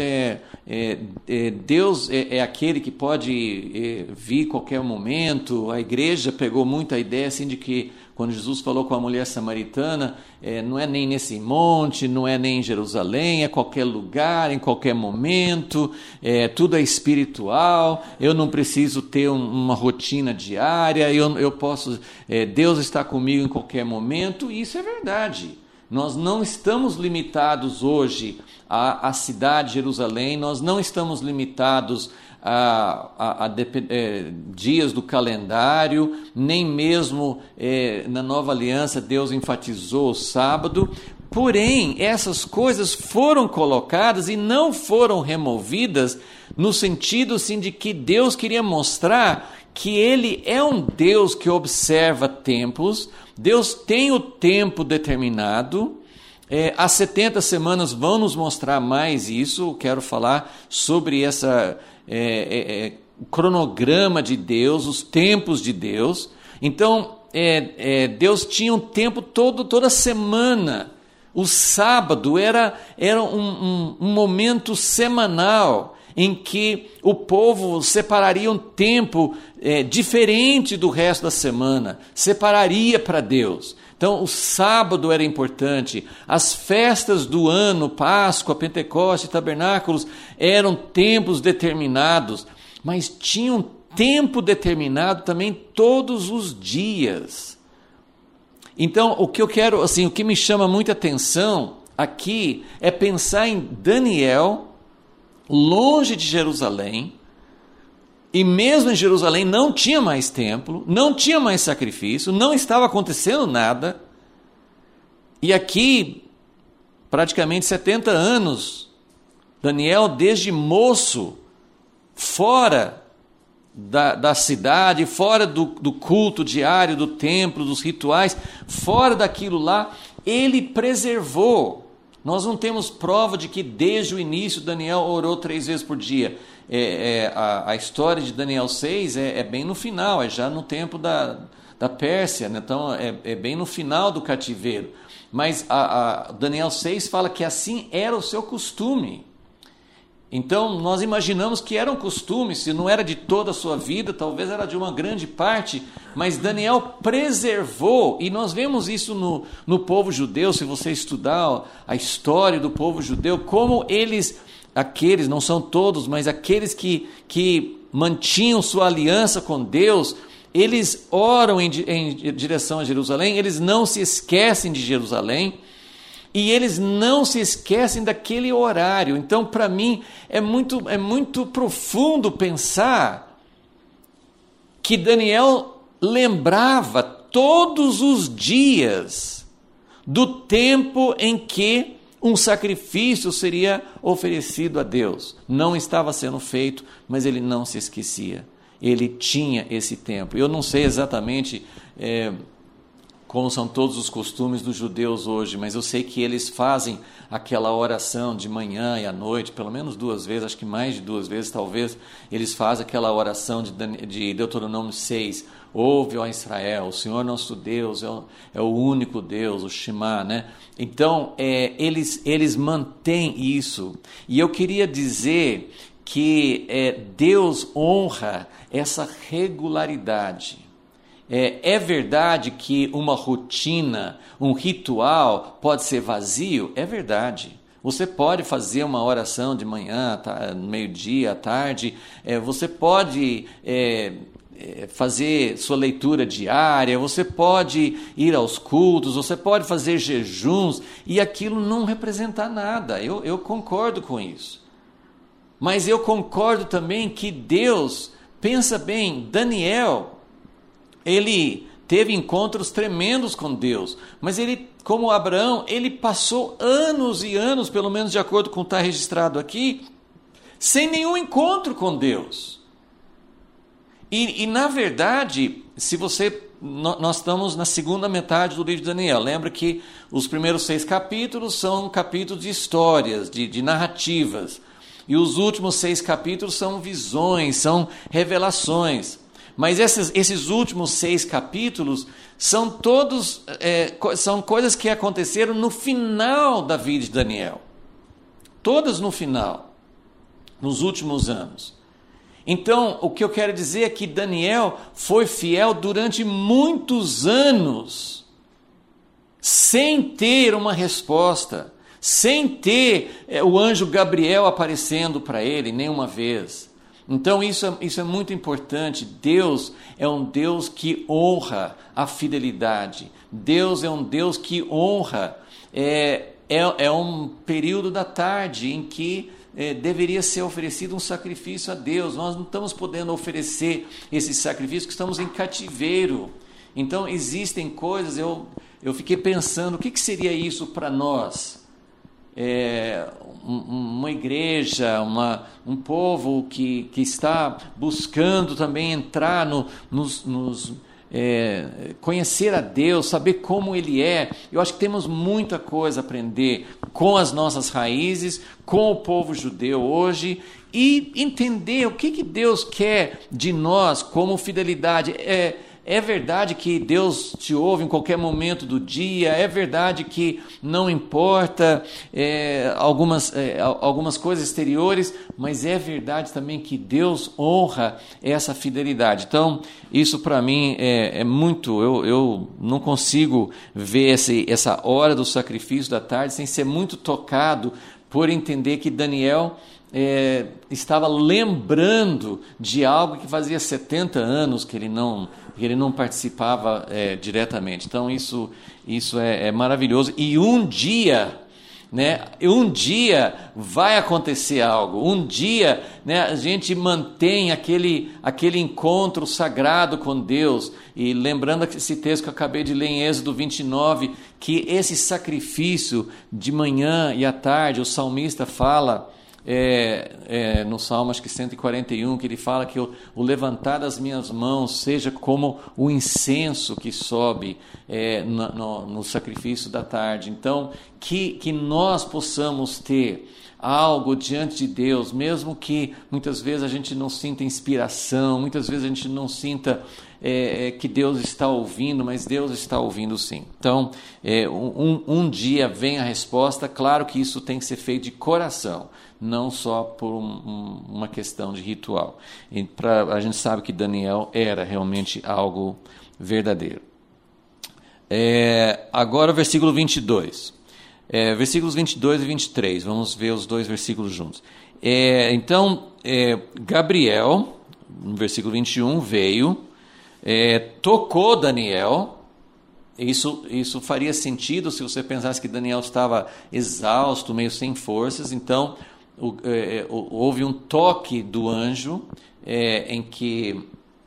Deus é aquele que pode vir a qualquer momento. A igreja pegou muito a ideia assim, de que quando Jesus falou com a mulher samaritana, não é nem nesse monte, não é nem em Jerusalém, é qualquer lugar, em qualquer momento, tudo é espiritual, eu não preciso ter uma rotina diária, eu posso, Deus está comigo em qualquer momento. E isso é verdade. Nós não estamos limitados hoje à cidade de Jerusalém, nós não estamos limitados a dias do calendário, nem mesmo na Nova Aliança Deus enfatizou o sábado. Porém, essas coisas foram colocadas e não foram removidas no sentido assim, de que Deus queria mostrar que Ele é um Deus que observa tempos. Deus tem o tempo determinado. As 70 semanas vão nos mostrar mais isso. Eu quero falar sobre essa cronograma de Deus, os tempos de Deus. Então, Deus tinha um tempo toda semana. O sábado era um momento semanal em que o povo separaria um tempo diferente do resto da semana, separaria para Deus. Então, o sábado era importante, as festas do ano, Páscoa, Pentecoste, Tabernáculos, eram tempos determinados, mas tinha um tempo determinado também todos os dias. Então, o que eu quero, assim, o que me chama muita atenção aqui é pensar em Daniel, longe de Jerusalém, e mesmo em Jerusalém não tinha mais templo, não tinha mais sacrifício, não estava acontecendo nada. E aqui, praticamente 70 anos, Daniel, desde moço, fora da cidade, fora do culto diário, do templo, dos rituais, fora daquilo lá, ele preservou. Nós não temos prova de que desde o início Daniel orou 3 vezes por dia. A história de Daniel 6 é bem no final, é já no tempo da Pérsia, né? Então é bem no final do cativeiro. Mas Daniel 6 fala que assim era o seu costume. Então nós imaginamos que era um costume, se não era de toda a sua vida, talvez era de uma grande parte, mas Daniel preservou, e nós vemos isso no povo judeu, se você estudar a história do povo judeu, como aqueles, não são todos, mas aqueles que mantinham sua aliança com Deus, eles oram em direção a Jerusalém, eles não se esquecem de Jerusalém, e eles não se esquecem daquele horário. Então, para mim, é muito profundo pensar que Daniel lembrava todos os dias do tempo em que um sacrifício seria oferecido a Deus. Não estava sendo feito, mas ele não se esquecia. Ele tinha esse tempo. Eu não sei exatamente como são todos os costumes dos judeus hoje, mas eu sei que eles fazem aquela oração de manhã e à noite, pelo menos 2 vezes, acho que mais de 2 vezes, talvez, eles fazem aquela oração de Deuteronômio 6, ouve, ó Israel, o Senhor nosso Deus é o único Deus, o Shema, né? Então, eles mantêm isso, e eu queria dizer que Deus honra essa regularidade. É verdade que uma rotina, um ritual pode ser vazio? É verdade. Você pode fazer uma oração de manhã, meio-dia, à tarde, você pode fazer sua leitura diária, você pode ir aos cultos, você pode fazer jejuns, e aquilo não representa nada. Eu concordo com isso. Mas eu concordo também que Deus, pensa bem, Daniel, ele teve encontros tremendos com Deus, mas ele, como Abraão, ele passou anos e anos, pelo menos de acordo com o que está registrado aqui, sem nenhum encontro com Deus. E na verdade, nós estamos na segunda metade do livro de Daniel. Lembra que os primeiros 6 capítulos são capítulos de histórias, de narrativas, e os últimos 6 capítulos são visões, são revelações. Mas esses últimos 6 capítulos são todos são coisas que aconteceram no final da vida de Daniel. Todas no final, nos últimos anos. Então, o que eu quero dizer é que Daniel foi fiel durante muitos anos, sem ter uma resposta, sem ter o anjo Gabriel aparecendo para ele nenhuma vez. Então isso é muito importante. Deus é um Deus que honra a fidelidade. Deus é um Deus que honra. É um período da tarde em que deveria ser oferecido um sacrifício a Deus. Nós não estamos podendo oferecer esse sacrifício, porque estamos em cativeiro. Então existem coisas, eu fiquei pensando, o que seria isso para nós? Uma igreja, um povo que está buscando também entrar conhecer a Deus, saber como Ele é. Eu acho que temos muita coisa a aprender com as nossas raízes, com o povo judeu hoje, e entender o que Deus quer de nós como fidelidade. É verdade que Deus te ouve em qualquer momento do dia, é verdade que não importa algumas coisas exteriores, mas é verdade também que Deus honra essa fidelidade. Então, isso para mim é muito, eu não consigo ver essa hora do sacrifício da tarde sem ser muito tocado por entender que Daniel estava lembrando de algo que fazia 70 anos que ele não participava diretamente. Então isso é maravilhoso. E um dia vai acontecer algo. Um dia, a gente mantém aquele encontro sagrado com Deus. E lembrando esse texto que eu acabei de ler em Êxodo 29, que esse sacrifício de manhã e à tarde, o salmista fala no Salmo acho que 141, que ele fala que o levantar das minhas mãos seja como o incenso que sobe no sacrifício da tarde. Então, que nós possamos ter algo diante de Deus, mesmo que muitas vezes a gente não sinta inspiração, muitas vezes a gente não sinta que Deus está ouvindo, mas Deus está ouvindo sim. Então, um dia vem a resposta. Claro que isso tem que ser feito de coração, não só por uma questão de ritual. A gente sabe que Daniel era realmente algo verdadeiro. Agora o versículo 22. Versículos 22 e 23, vamos ver os dois versículos juntos. Então, Gabriel, no versículo 21, veio, tocou Daniel. Isso faria sentido se você pensasse que Daniel estava exausto, meio sem forças. Então, houve um toque do anjo, em que...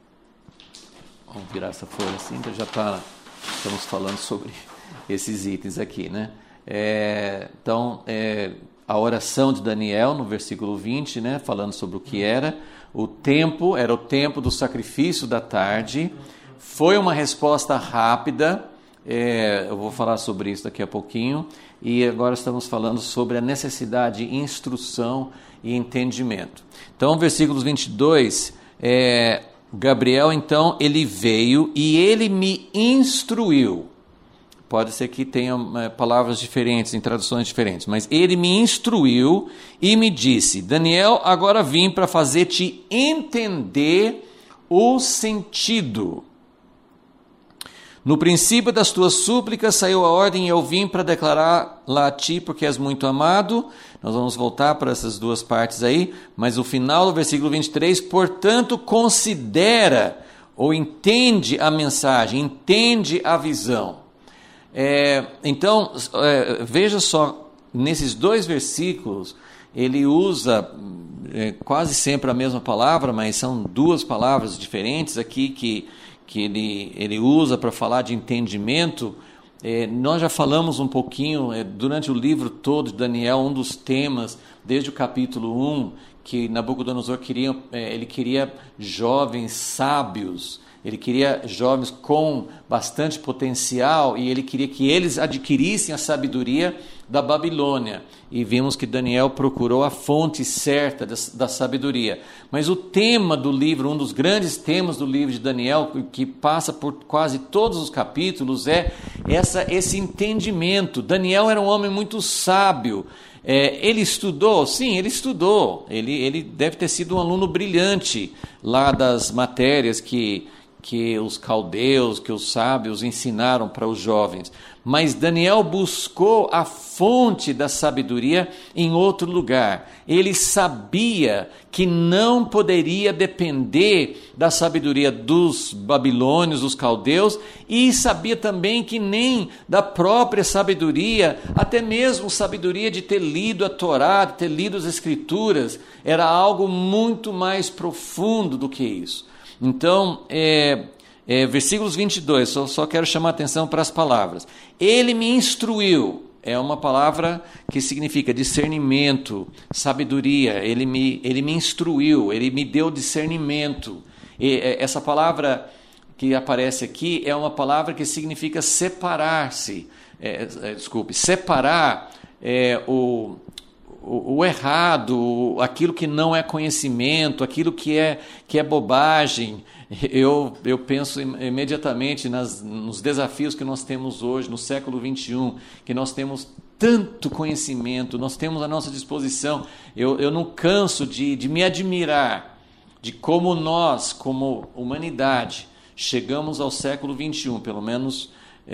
Vamos virar essa folha assim, que já estamos falando sobre esses itens aqui, né? Então, a oração de Daniel, no versículo 20, né, falando sobre o que era o tempo do sacrifício da tarde. Foi uma resposta rápida. Eu vou falar sobre isso daqui a pouquinho. E agora estamos falando sobre a necessidade de instrução e entendimento. Então, versículos 22, Gabriel, então, ele veio e ele me instruiu. Pode ser que tenha palavras diferentes, em traduções diferentes, mas ele me instruiu e me disse: Daniel, agora vim para fazer-te entender o sentido. No princípio das tuas súplicas saiu a ordem e eu vim para declarar-la a ti, porque és muito amado. Nós vamos voltar para essas duas partes aí, mas o final do versículo 23, portanto, considera ou entende a mensagem, entende a visão. Então, veja só, nesses dois versículos, ele usa quase sempre a mesma palavra, mas são duas palavras diferentes aqui que ele usa para falar de entendimento. Nós já falamos um pouquinho, durante o livro todo de Daniel, um dos temas, desde o capítulo 1, que Nabucodonosor queria jovens sábios. Ele queria jovens com bastante potencial e ele queria que eles adquirissem a sabedoria da Babilônia. E vimos que Daniel procurou a fonte certa da sabedoria. Mas o tema do livro, um dos grandes temas do livro de Daniel, que passa por quase todos os capítulos, é esse entendimento. Daniel era um homem muito sábio. Ele estudou? Sim, ele estudou. Ele deve ter sido um aluno brilhante lá das matérias que os caldeus, que os sábios ensinaram para os jovens. Mas Daniel buscou a fonte da sabedoria em outro lugar. Ele sabia que não poderia depender da sabedoria dos babilônios, dos caldeus, e sabia também que nem da própria sabedoria, até mesmo sabedoria de ter lido a Torá, de ter lido as Escrituras, era algo muito mais profundo do que isso. Então, versículos 22, só quero chamar a atenção para as palavras. Ele me instruiu, é uma palavra que significa discernimento, sabedoria. Ele me instruiu, ele me deu discernimento. Essa palavra que aparece aqui é uma palavra que significa separar-se. Separar o errado, aquilo que não é conhecimento, aquilo que é bobagem. Eu penso imediatamente nos desafios que nós temos hoje, no século XXI, que nós temos tanto conhecimento, nós temos à nossa disposição. Eu não canso de me admirar de como nós, como humanidade, chegamos ao século XXI, pelo menos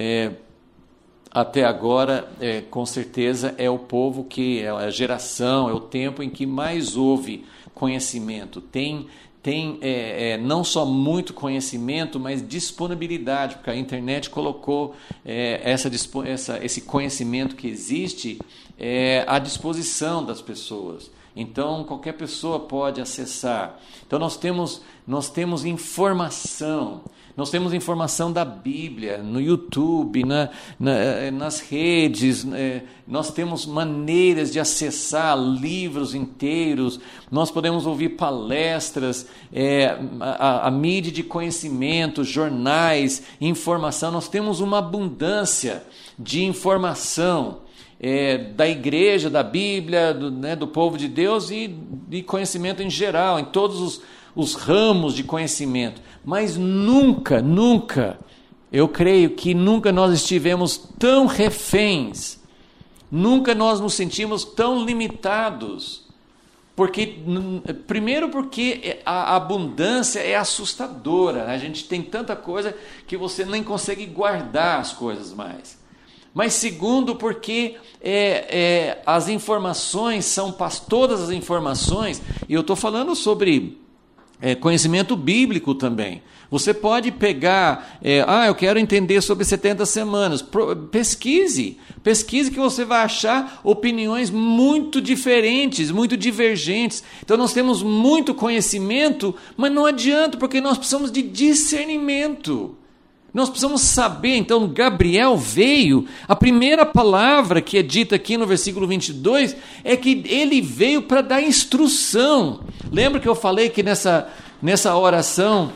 até agora, com certeza, é o povo que é a geração, é o tempo em que mais houve conhecimento. Tem não só muito conhecimento, mas disponibilidade, porque a internet colocou esse conhecimento que existe à disposição das pessoas. Então, qualquer pessoa pode acessar. Então, nós temos informação. Nós temos informação da Bíblia, no YouTube, nas redes. Nós temos maneiras de acessar livros inteiros. Nós podemos ouvir palestras, a mídia de conhecimento, jornais, informação. Nós temos uma abundância de informação. da igreja, da Bíblia, do povo de Deus e de conhecimento em geral, em todos os ramos de conhecimento. Mas nunca, eu creio que nunca nós estivemos tão reféns, nunca nós nos sentimos tão limitados. Primeiro porque a abundância é assustadora, né? A gente tem tanta coisa que você nem consegue guardar as coisas mais. Mas segundo porque as informações são todas as informações, e eu estou falando sobre conhecimento bíblico também. Você pode pegar, eu quero entender sobre 70 semanas, pesquise que você vai achar opiniões muito diferentes, muito divergentes. Então nós temos muito conhecimento, mas não adianta, porque nós precisamos de discernimento. Nós precisamos saber. Então Gabriel veio, a primeira palavra que é dita aqui no versículo 22 é que ele veio para dar instrução. Lembra que eu falei que nessa oração,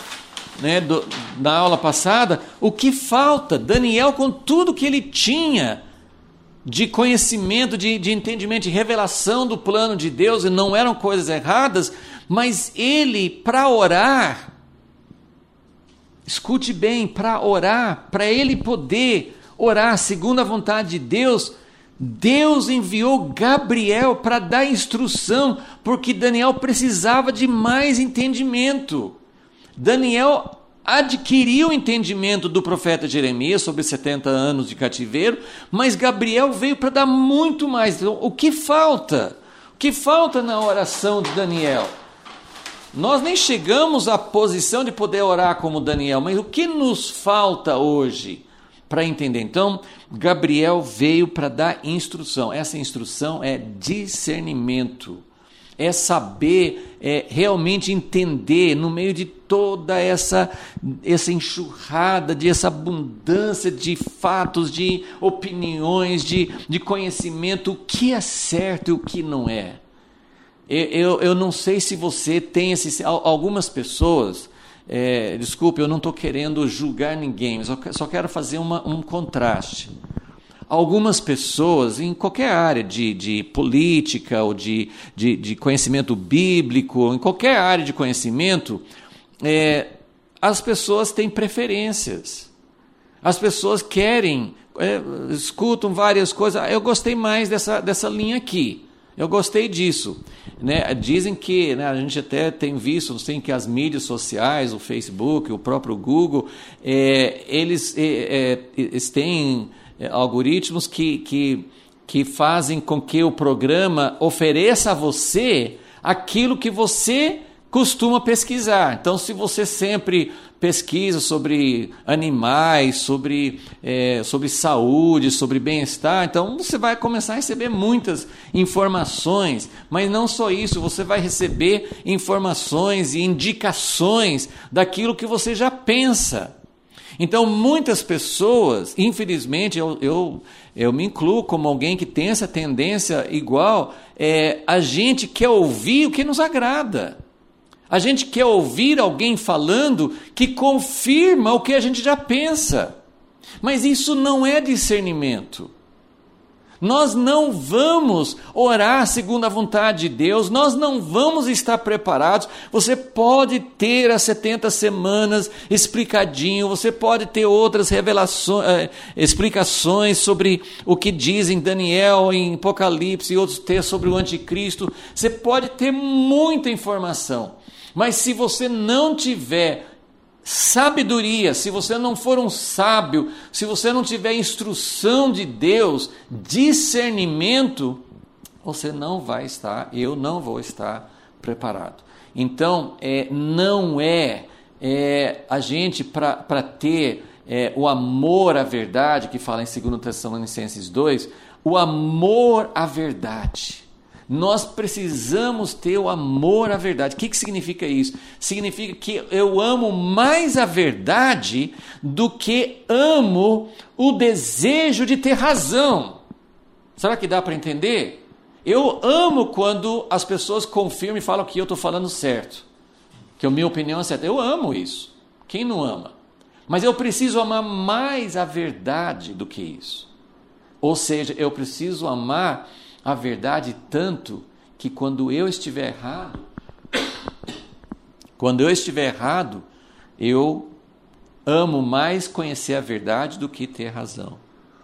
na aula passada, o que falta? Daniel, com tudo que ele tinha de conhecimento, de entendimento, de revelação do plano de Deus, e não eram coisas erradas, mas ele, para orar, escute bem, para orar, para ele poder orar segundo a vontade de Deus, Deus enviou Gabriel para dar instrução, porque Daniel precisava de mais entendimento. Daniel adquiriu o entendimento do profeta Jeremias sobre 70 anos de cativeiro, mas Gabriel veio para dar muito mais. Então, o que falta? O que falta na oração de Daniel? Nós nem chegamos à posição de poder orar como Daniel, mas o que nos falta hoje para entender? Então, Gabriel veio para dar instrução. Essa instrução é discernimento. É saber, realmente entender no meio de toda essa enxurrada, essa abundância de fatos, de opiniões, de conhecimento, o que é certo e o que não é. Eu não sei se você tem algumas pessoas, desculpe, eu não estou querendo julgar ninguém, mas eu só quero fazer um contraste. Algumas pessoas, em qualquer área de política ou de conhecimento bíblico, em qualquer área de conhecimento, as pessoas têm preferências. As pessoas querem, escutam várias coisas. Eu gostei mais dessa linha aqui. Eu gostei disso. Né? Dizem que, a gente até tem visto, que as mídias sociais, o Facebook, o próprio Google, eles têm algoritmos que fazem com que o programa ofereça a você aquilo que você costuma pesquisar. Então, se você sempre pesquisa sobre animais, sobre saúde, sobre bem-estar, então você vai começar a receber muitas informações, mas não só isso, você vai receber informações e indicações daquilo que você já pensa. Então, muitas pessoas, infelizmente, eu me incluo como alguém que tem essa tendência igual, a gente quer ouvir o que nos agrada. A gente quer ouvir alguém falando que confirma o que a gente já pensa. Mas isso não é discernimento. Nós não vamos orar segundo a vontade de Deus, nós não vamos estar preparados. Você pode ter as 70 semanas explicadinho, você pode ter outras revelações, explicações sobre o que diz em Daniel, em Apocalipse e outros textos sobre o anticristo. Você pode ter muita informação, mas se você não tiver sabedoria, se você não for um sábio, se você não tiver instrução de Deus, discernimento, você não vai estar, eu não vou estar preparado. Então, não é a gente para ter o amor à verdade, que fala em 2 Tessalonicenses 2, o amor à verdade. Nós precisamos ter o amor à verdade. O que significa isso? Significa que eu amo mais a verdade do que amo o desejo de ter razão. Será que dá para entender? Eu amo quando as pessoas confirmam e falam que eu estou falando certo, que a minha opinião é certa. Eu amo isso. Quem não ama? Mas eu preciso amar mais a verdade do que isso. Ou seja, eu preciso amar a verdade tanto que quando eu estiver errado, eu amo mais conhecer a verdade do que ter razão.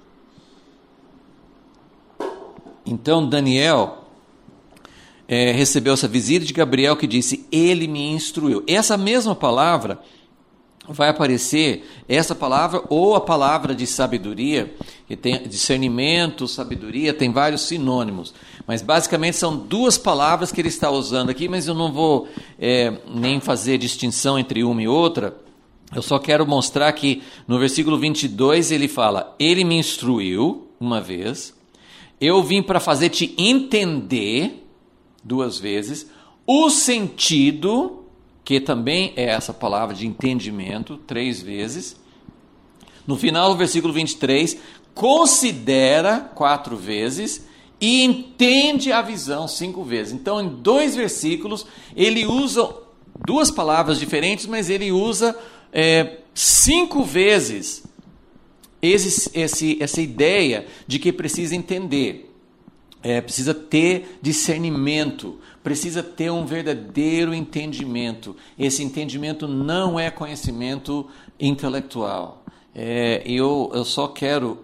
Então Daniel recebeu essa visita de Gabriel que disse, ele me instruiu. Essa mesma palavra vai aparecer, essa palavra ou a palavra de sabedoria, que tem discernimento, sabedoria, tem vários sinônimos, mas basicamente são duas palavras que ele está usando aqui, mas eu não vou nem fazer distinção entre uma e outra. Eu só quero mostrar que no versículo 22 ele fala, ele me instruiu uma vez, eu vim para fazer-te entender, duas vezes, o sentido, que também é essa palavra de entendimento, 3 vezes. No final do versículo 23, considera 4 vezes e entende a visão 5 vezes. Então, em 2 versículos, ele usa 2 palavras diferentes, mas ele usa 5 vezes essa ideia de que precisa entender, precisa ter discernimento, precisa ter um verdadeiro entendimento. Esse entendimento não é conhecimento intelectual. Eu só quero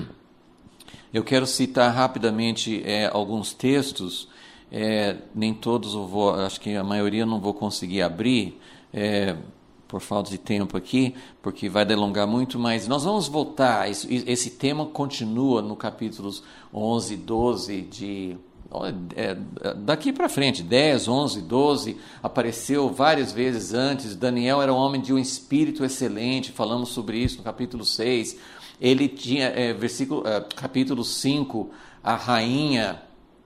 citar rapidamente alguns textos, nem todos eu vou, acho que a maioria eu não vou conseguir abrir, por falta de tempo aqui, porque vai delongar muito, mas nós vamos voltar, esse tema continua no capítulos 11, 12, daqui para frente, 10, 11, 12, apareceu várias vezes antes. Daniel era um homem de um espírito excelente, falamos sobre isso no capítulo 6, ele tinha, capítulo 5, a rainha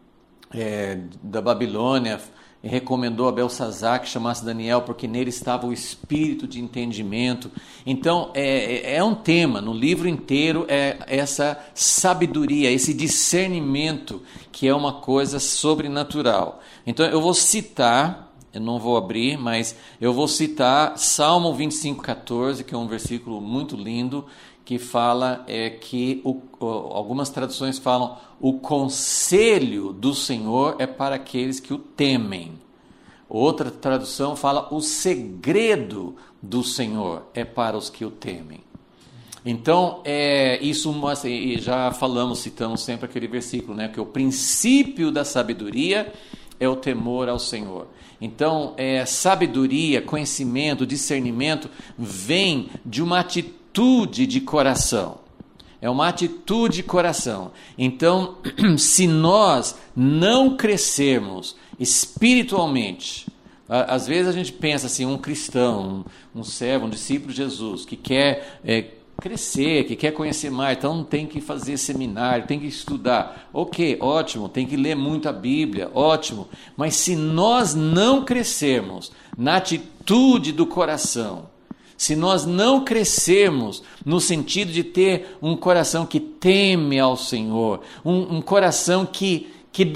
da Babilônia recomendou a Belsazar que chamasse Daniel, porque nele estava o espírito de entendimento. Então, é um tema, no livro inteiro, essa sabedoria, esse discernimento, que é uma coisa sobrenatural. Então, eu vou citar, eu não vou abrir, mas eu vou citar Salmo 25:14, que é um versículo muito lindo, que fala que algumas traduções falam o conselho do Senhor é para aqueles que o temem. Outra tradução fala o segredo do Senhor é para os que o temem. Então, isso mostra, e já citamos sempre aquele versículo, né, que o princípio da sabedoria é o temor ao Senhor. Então, sabedoria, conhecimento, discernimento vem de uma atitude de coração. É uma atitude de coração. Então, se nós não crescermos espiritualmente, às vezes a gente pensa assim, um cristão, um servo, um discípulo de Jesus, que quer crescer, que quer conhecer mais, então tem que fazer seminário, tem que estudar. Ok, ótimo, tem que ler muito a Bíblia, ótimo. Mas se nós não crescermos na atitude do coração, se nós não crescermos no sentido de ter um coração que teme ao Senhor, um coração que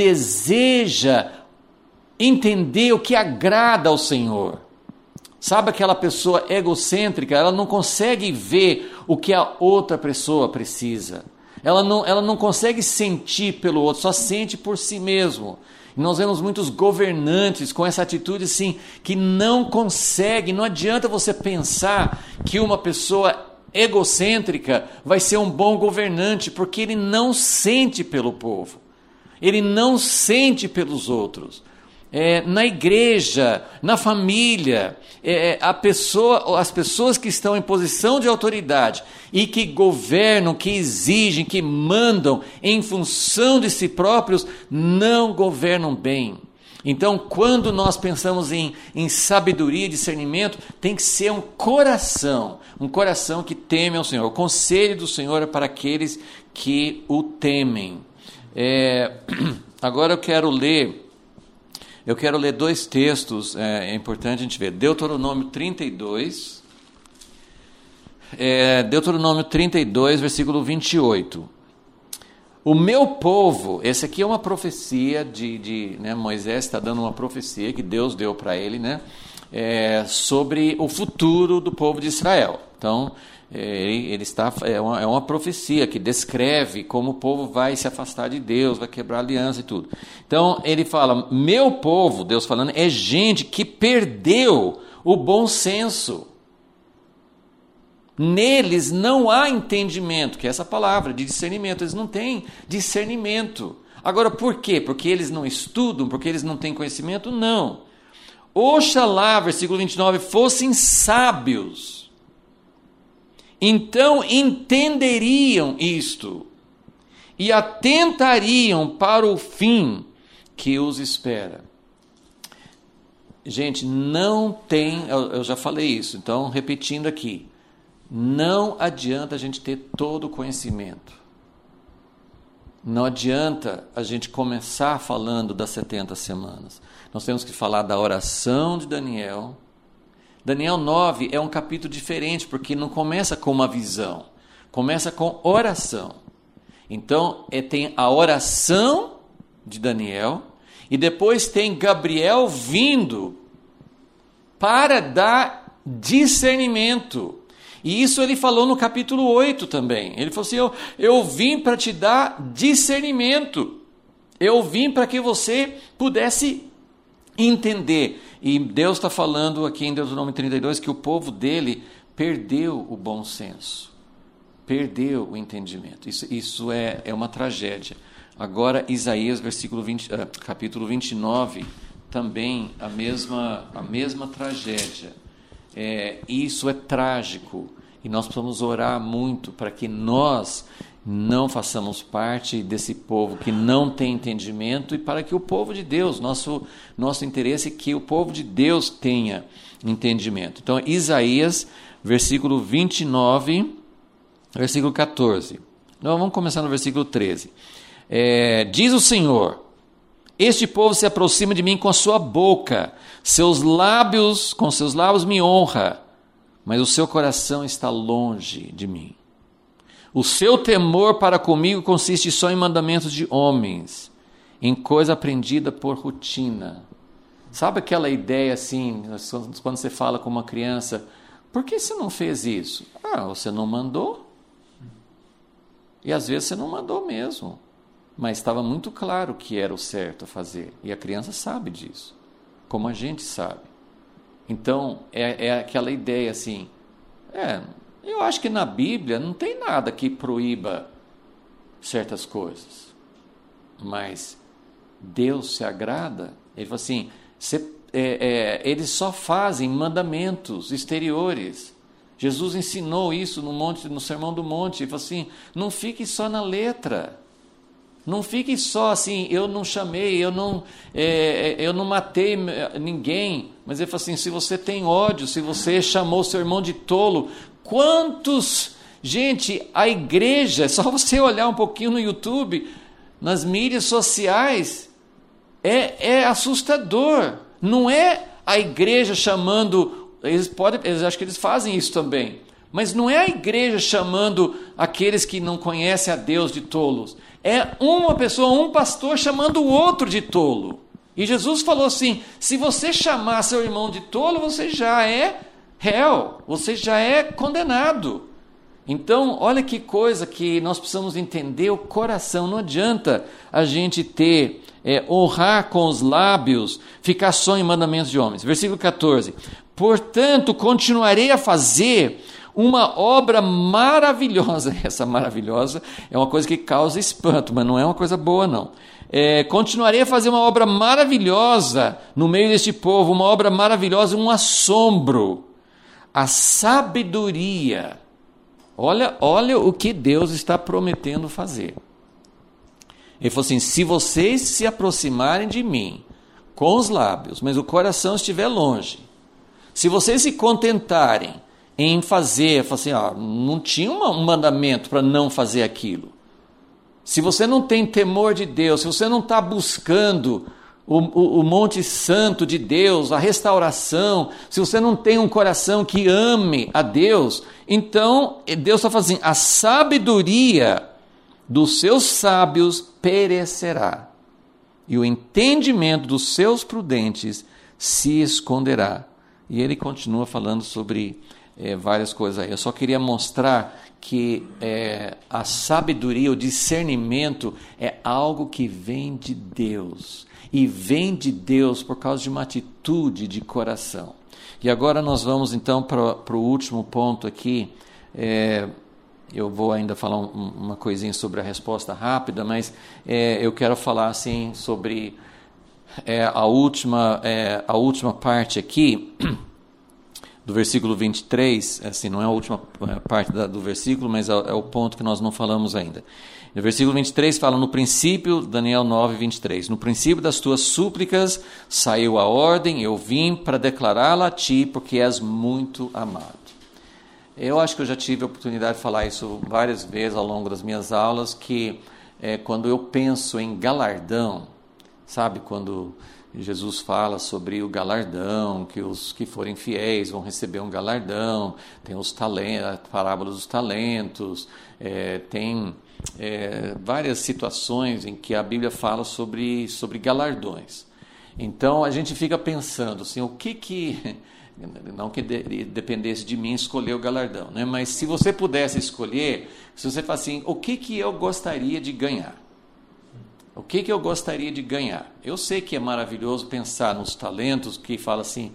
deseja entender o que agrada ao Senhor. Sabe aquela pessoa egocêntrica? Ela não consegue ver o que a outra pessoa precisa. Ela não consegue sentir pelo outro, só sente por si mesmo. E nós vemos muitos governantes com essa atitude assim, que não consegue, não adianta você pensar que uma pessoa egocêntrica vai ser um bom governante, porque ele não sente pelo povo, ele não sente pelos outros. Na igreja, na família, as pessoas que estão em posição de autoridade e que governam, que exigem, que mandam em função de si próprios, não governam bem. Então, quando nós pensamos em sabedoria e discernimento, tem que ser um coração que teme ao Senhor. O conselho do Senhor é para aqueles que o temem. Agora eu quero ler 2 textos, é importante a gente ver. Deuteronômio 32, versículo 28. O meu povo, esse aqui é uma profecia né, Moisés está dando uma profecia que Deus deu para ele, né, sobre o futuro do povo de Israel. Então, é uma profecia que descreve como o povo vai se afastar de Deus, vai quebrar a aliança e tudo. Então, ele fala, meu povo, Deus falando, é gente que perdeu o bom senso. Neles não há entendimento, que é essa palavra de discernimento. Eles não têm discernimento. Agora, por quê? Porque eles não estudam? Porque eles não têm conhecimento? Não. Oxalá, versículo 29, fossem sábios. Então entenderiam isto e atentariam para o fim que os espera. Gente, não tem, eu já falei isso, então repetindo aqui, não adianta a gente ter todo o conhecimento. Não adianta a gente começar falando das 70 semanas. Nós temos que falar da oração de Daniel. Daniel 9 é um capítulo diferente, porque não começa com uma visão, começa com oração. Então, tem a oração de Daniel, e depois tem Gabriel vindo para dar discernimento. E isso ele falou no capítulo 8 também. Ele falou assim, eu vim para te dar discernimento. Eu vim para que você pudesse entender. E Deus está falando aqui em Deuteronômio 32 que o povo dele perdeu o bom senso. Perdeu o entendimento. Isso é uma tragédia. Agora, Isaías, capítulo 29, também a mesma tragédia. Isso é trágico e nós precisamos orar muito para que nós não façamos parte desse povo que não tem entendimento e para que o povo de Deus, nosso interesse é que o povo de Deus tenha entendimento. Então, Isaías, versículo 29, versículo 14. Então, vamos começar no versículo 13. Diz o Senhor, este povo se aproxima de mim com a sua boca, com seus lábios me honra, mas o seu coração está longe de mim. O seu temor para comigo consiste só em mandamentos de homens, em coisa aprendida por rotina. Sabe aquela ideia assim, quando você fala com uma criança, por que você não fez isso? Você não mandou. E às vezes você não mandou mesmo. Mas estava muito claro que era o certo a fazer. E a criança sabe disso, como a gente sabe. Então, é aquela ideia assim, eu acho que na Bíblia não tem nada que proíba certas coisas. Mas Deus se agrada. Ele fala assim, eles só fazem mandamentos exteriores. Jesus ensinou isso no Sermão do Monte. Ele falou assim, não fique só na letra. Não fique só assim, eu não chamei, eu não matei ninguém. Mas ele fala assim, se você tem ódio, se você chamou seu irmão de tolo, gente, a igreja, é só você olhar um pouquinho no YouTube, nas mídias sociais, é assustador. Não é a igreja chamando, eles acho que eles fazem isso também, mas não é a igreja chamando aqueles que não conhecem a Deus de tolos. É uma pessoa, um pastor chamando o outro de tolo. E Jesus falou assim, se você chamar seu irmão de tolo, você já é réu, você já é condenado. Então, olha que coisa que nós precisamos entender o coração. Não adianta a gente honrar com os lábios, ficar só em mandamentos de homens. Versículo 14. Portanto, continuarei a fazer uma obra maravilhosa. Essa maravilhosa é uma coisa que causa espanto, mas não é uma coisa boa, não. Continuarei a fazer uma obra maravilhosa no meio deste povo, uma obra maravilhosa, um assombro. A sabedoria. Olha o que Deus está prometendo fazer. Ele falou assim, se vocês se aproximarem de mim com os lábios, mas o coração estiver longe, se vocês se contentarem em fazer, assim, não tinha um mandamento para não fazer aquilo. Se você não tem temor de Deus, se você não está buscando o Monte Santo de Deus, a restauração, se você não tem um coração que ame a Deus, então Deus está falando assim, a sabedoria dos seus sábios perecerá, e o entendimento dos seus prudentes se esconderá. E ele continua falando sobre várias coisas aí. Eu só queria mostrar que a sabedoria, o discernimento é algo que vem de Deus. E vem de Deus por causa de uma atitude de coração. E agora nós vamos então para o último ponto aqui. Eu vou ainda falar uma coisinha sobre a resposta rápida, mas eu quero falar assim sobre a última parte aqui, do versículo 23, assim, não é a última parte do versículo, mas é o ponto que nós não falamos ainda. No versículo 23 fala, no princípio, Daniel 9, 23, no princípio das tuas súplicas saiu a ordem, eu vim para declará-la a ti, porque és muito amado. Eu acho que eu já tive a oportunidade de falar isso várias vezes ao longo das minhas aulas, que quando eu penso em galardão, sabe, quando Jesus fala sobre o galardão, que os que forem fiéis vão receber um galardão, tem os talentos, a parábola dos talentos, tem várias situações em que a Bíblia fala sobre galardões. Então a gente fica pensando assim, não que dependesse de mim escolher o galardão, né? Mas se você pudesse escolher, se você fala assim, o que eu gostaria de ganhar? O que eu gostaria de ganhar? Eu sei que é maravilhoso pensar nos talentos, que fala assim,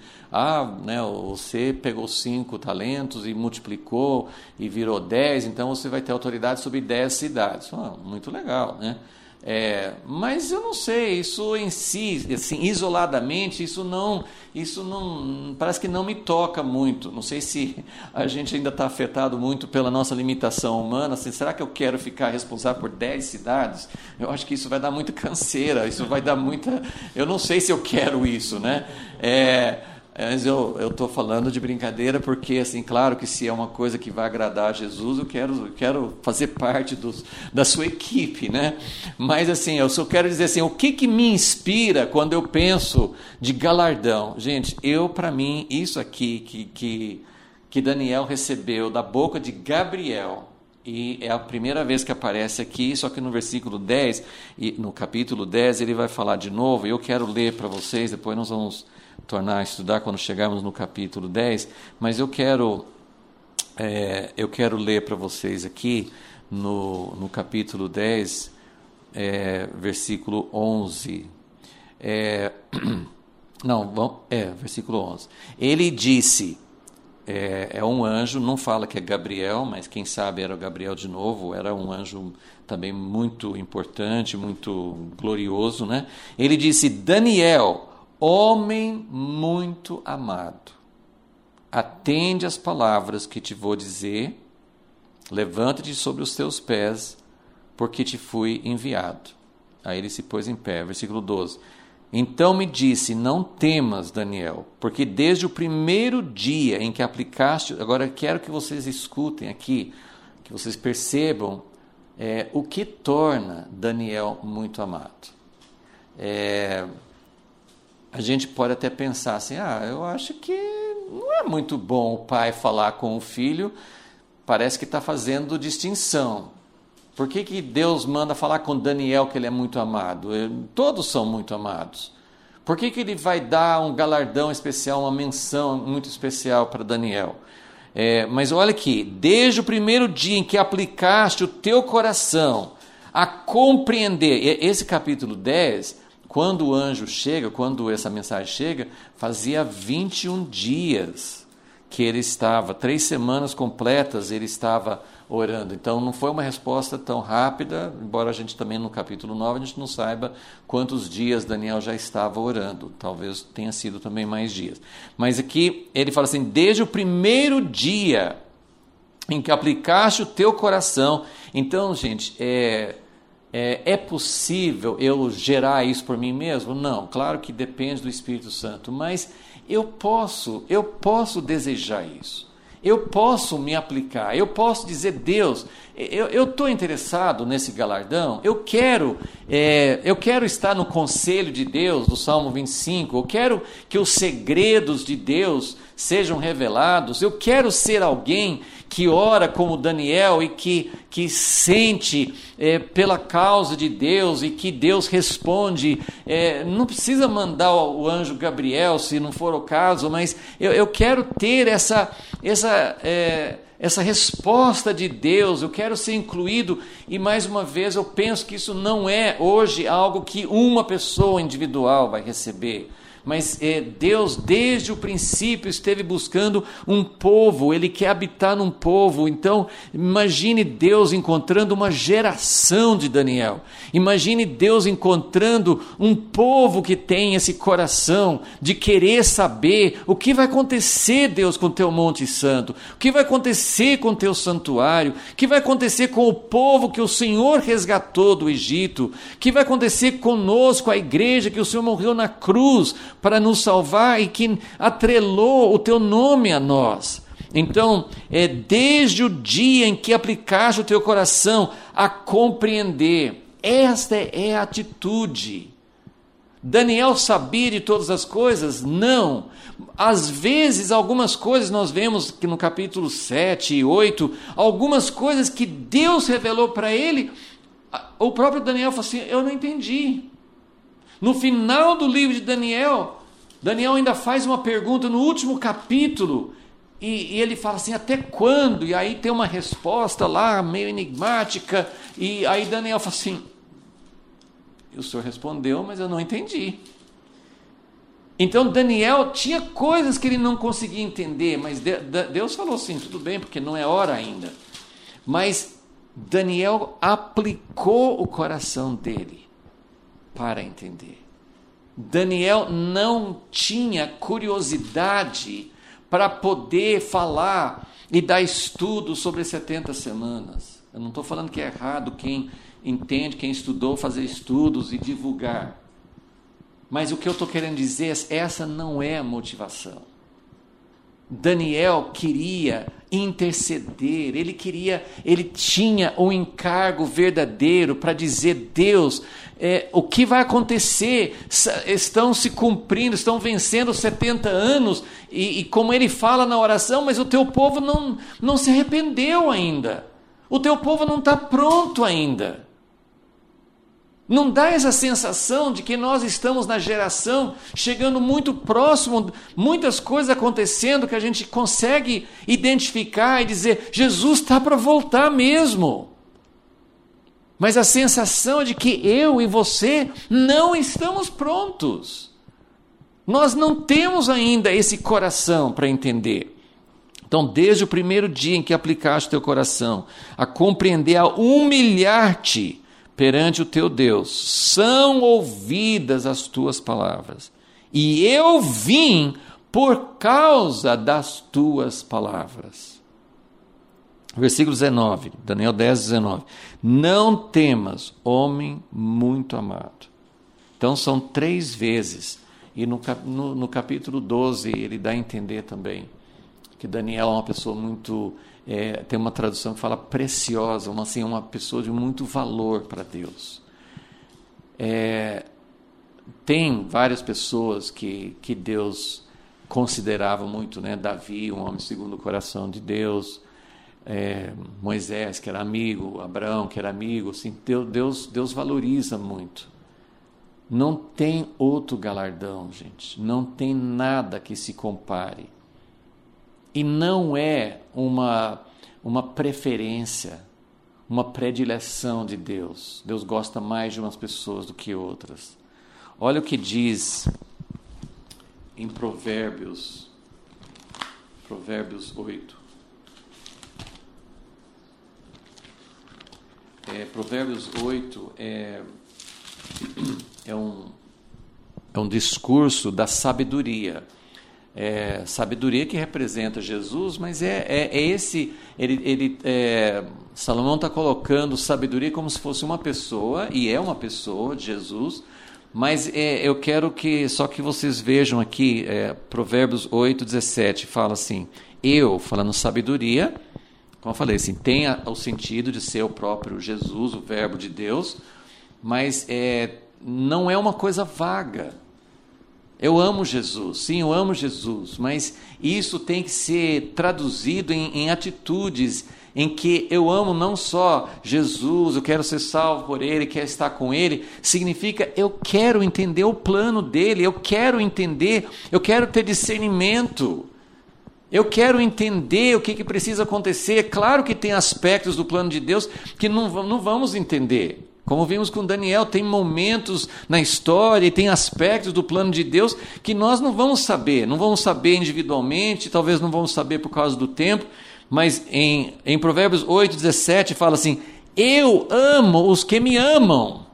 você pegou 5 talentos e multiplicou e virou 10, então você vai ter autoridade sobre 10 cidades. Muito legal, né? Mas eu não sei, isso em si, assim, isoladamente, isso não parece que não me toca muito. Não sei se a gente ainda está afetado muito pela nossa limitação humana. Assim, será que eu quero ficar responsável por 10 cidades? Eu acho que isso vai dar muita canseira, isso vai dar muita... Eu não sei se eu quero isso, né? Mas eu estou falando de brincadeira porque, assim, claro que se é uma coisa que vai agradar a Jesus, eu quero fazer parte da sua equipe, né? Mas, assim, eu só quero dizer assim, o que me inspira quando eu penso de galardão? Gente, para mim, isso aqui que Daniel recebeu da boca de Gabriel, e é a primeira vez que aparece aqui, só que no versículo 10, e no capítulo 10, ele vai falar de novo, e eu quero ler para vocês, depois nós vamos tornar a estudar quando chegarmos no capítulo 10, mas eu quero ler para vocês aqui no capítulo 10, versículo 11. Versículo 11. Ele disse, um anjo, não fala que é Gabriel, mas quem sabe era o Gabriel de novo, era um anjo também muito importante, muito glorioso, né? Ele disse, Daniel, homem muito amado, atende às palavras que te vou dizer, levanta-te sobre os teus pés, porque te fui enviado. Aí ele se pôs em pé, versículo 12. Então me disse, não temas, Daniel, porque desde o primeiro dia em que aplicaste... Agora eu quero que vocês escutem aqui, que vocês percebam o que torna Daniel muito amado. A gente pode até pensar assim, eu acho que não é muito bom o pai falar com o filho, parece que está fazendo distinção. Por que Deus manda falar com Daniel que ele é muito amado? Todos são muito amados. Por que ele vai dar um galardão especial, uma menção muito especial para Daniel? Mas olha aqui, desde o primeiro dia em que aplicaste o teu coração a compreender, esse capítulo 10... Quando o anjo chega, quando essa mensagem chega, fazia 21 dias que ele estava, 3 semanas completas ele estava orando. Então não foi uma resposta tão rápida, embora a gente também no capítulo 9 a gente não saiba quantos dias Daniel já estava orando. Talvez tenha sido também mais dias. Mas aqui ele fala assim, desde o primeiro dia em que aplicaste o teu coração. Então, gente, é possível eu gerar isso por mim mesmo? Não, claro que depende do Espírito Santo, mas eu posso desejar isso. Eu posso me aplicar, eu posso dizer, Deus, eu estou interessado nesse galardão, eu quero estar no conselho de Deus, do Salmo 25, eu quero que os segredos de Deus sejam revelados, eu quero ser alguém que ora como Daniel e que sente pela causa de Deus e que Deus responde. Não precisa mandar o anjo Gabriel, se não for o caso, mas eu quero ter essa resposta de Deus, eu quero ser incluído, e mais uma vez eu penso que isso não é hoje algo que uma pessoa individual vai receber, mas Deus desde o princípio esteve buscando um povo, Ele quer habitar num povo. Então imagine Deus encontrando uma geração de Daniel, imagine Deus encontrando um povo que tem esse coração de querer saber o que vai acontecer, Deus, com o teu Monte Santo, o que vai acontecer com o teu santuário, o que vai acontecer com o povo que o Senhor resgatou do Egito, o que vai acontecer conosco, a igreja que o Senhor morreu na cruz para nos salvar e que atrelou o teu nome a nós. Então, desde o dia em que aplicaste o teu coração a compreender, esta é a atitude. Daniel sabia de todas as coisas? Não. Às vezes, algumas coisas nós vemos que no capítulo 7 e 8, algumas coisas que Deus revelou para ele, o próprio Daniel falou assim, eu não entendi. No final do livro de Daniel, Daniel ainda faz uma pergunta no último capítulo, e ele fala assim, até quando? E aí tem uma resposta lá, meio enigmática, e aí Daniel fala assim, o senhor respondeu, mas eu não entendi. Então Daniel tinha coisas que ele não conseguia entender, mas Deus falou assim, tudo bem, porque não é hora ainda. Mas Daniel aplicou o coração dele para entender. Daniel não tinha curiosidade para poder falar e dar estudo sobre 70 semanas. Eu não estou falando que é errado quem entende, quem estudou, fazer estudos e divulgar. Mas o que eu estou querendo dizer é, essa não é a motivação. Daniel queria interceder, ele tinha um encargo verdadeiro para dizer, Deus, o que vai acontecer? Estão se cumprindo, estão vencendo os 70 anos, e como ele fala na oração, mas o teu povo não se arrependeu ainda, o teu povo não está pronto ainda. Não dá essa sensação de que nós estamos na geração chegando muito próximo, muitas coisas acontecendo que a gente consegue identificar e dizer, Jesus está para voltar mesmo. Mas a sensação é de que eu e você não estamos prontos. Nós não temos ainda esse coração para entender. Então, desde o primeiro dia em que aplicaste o teu coração a compreender, a humilhar-te perante o teu Deus, são ouvidas as tuas palavras, e eu vim por causa das tuas palavras. Versículo 19, Daniel 10, 19. Não temas, homem muito amado. Então são 3 vezes, e no capítulo 12 ele dá a entender também que Daniel é uma pessoa muito... tem uma tradução que fala preciosa, uma pessoa de muito valor para Deus. Tem várias pessoas que Deus considerava muito, né? Davi, um homem segundo o coração de Deus, Moisés, que era amigo, Abraão, que era amigo, assim, Deus valoriza muito. Não tem outro galardão, gente, não tem nada que se compare. E não é uma preferência, uma predileção de Deus. Deus gosta mais de umas pessoas do que outras. Olha o que diz em Provérbios 8. Provérbios 8 é um discurso da sabedoria. Sabedoria que representa Jesus, mas Salomão está colocando sabedoria como se fosse uma pessoa, e é uma pessoa, Jesus, mas eu quero só que vocês vejam aqui, Provérbios 8, 17, fala assim, falando sabedoria, como eu falei, assim, tem o sentido de ser o próprio Jesus, o verbo de Deus, mas não é uma coisa vaga. Eu amo Jesus, sim, eu amo Jesus, mas isso tem que ser traduzido em atitudes em que eu amo não só Jesus, eu quero ser salvo por Ele, quero estar com Ele, significa eu quero entender o plano dEle, eu quero entender, eu quero ter discernimento, eu quero entender o que precisa acontecer. É claro que tem aspectos do plano de Deus que não vamos entender. Como vimos com Daniel, tem momentos na história e tem aspectos do plano de Deus que nós não vamos saber individualmente, talvez não vamos saber por causa do tempo, mas em Provérbios 8:17 fala assim: eu amo os que me amam,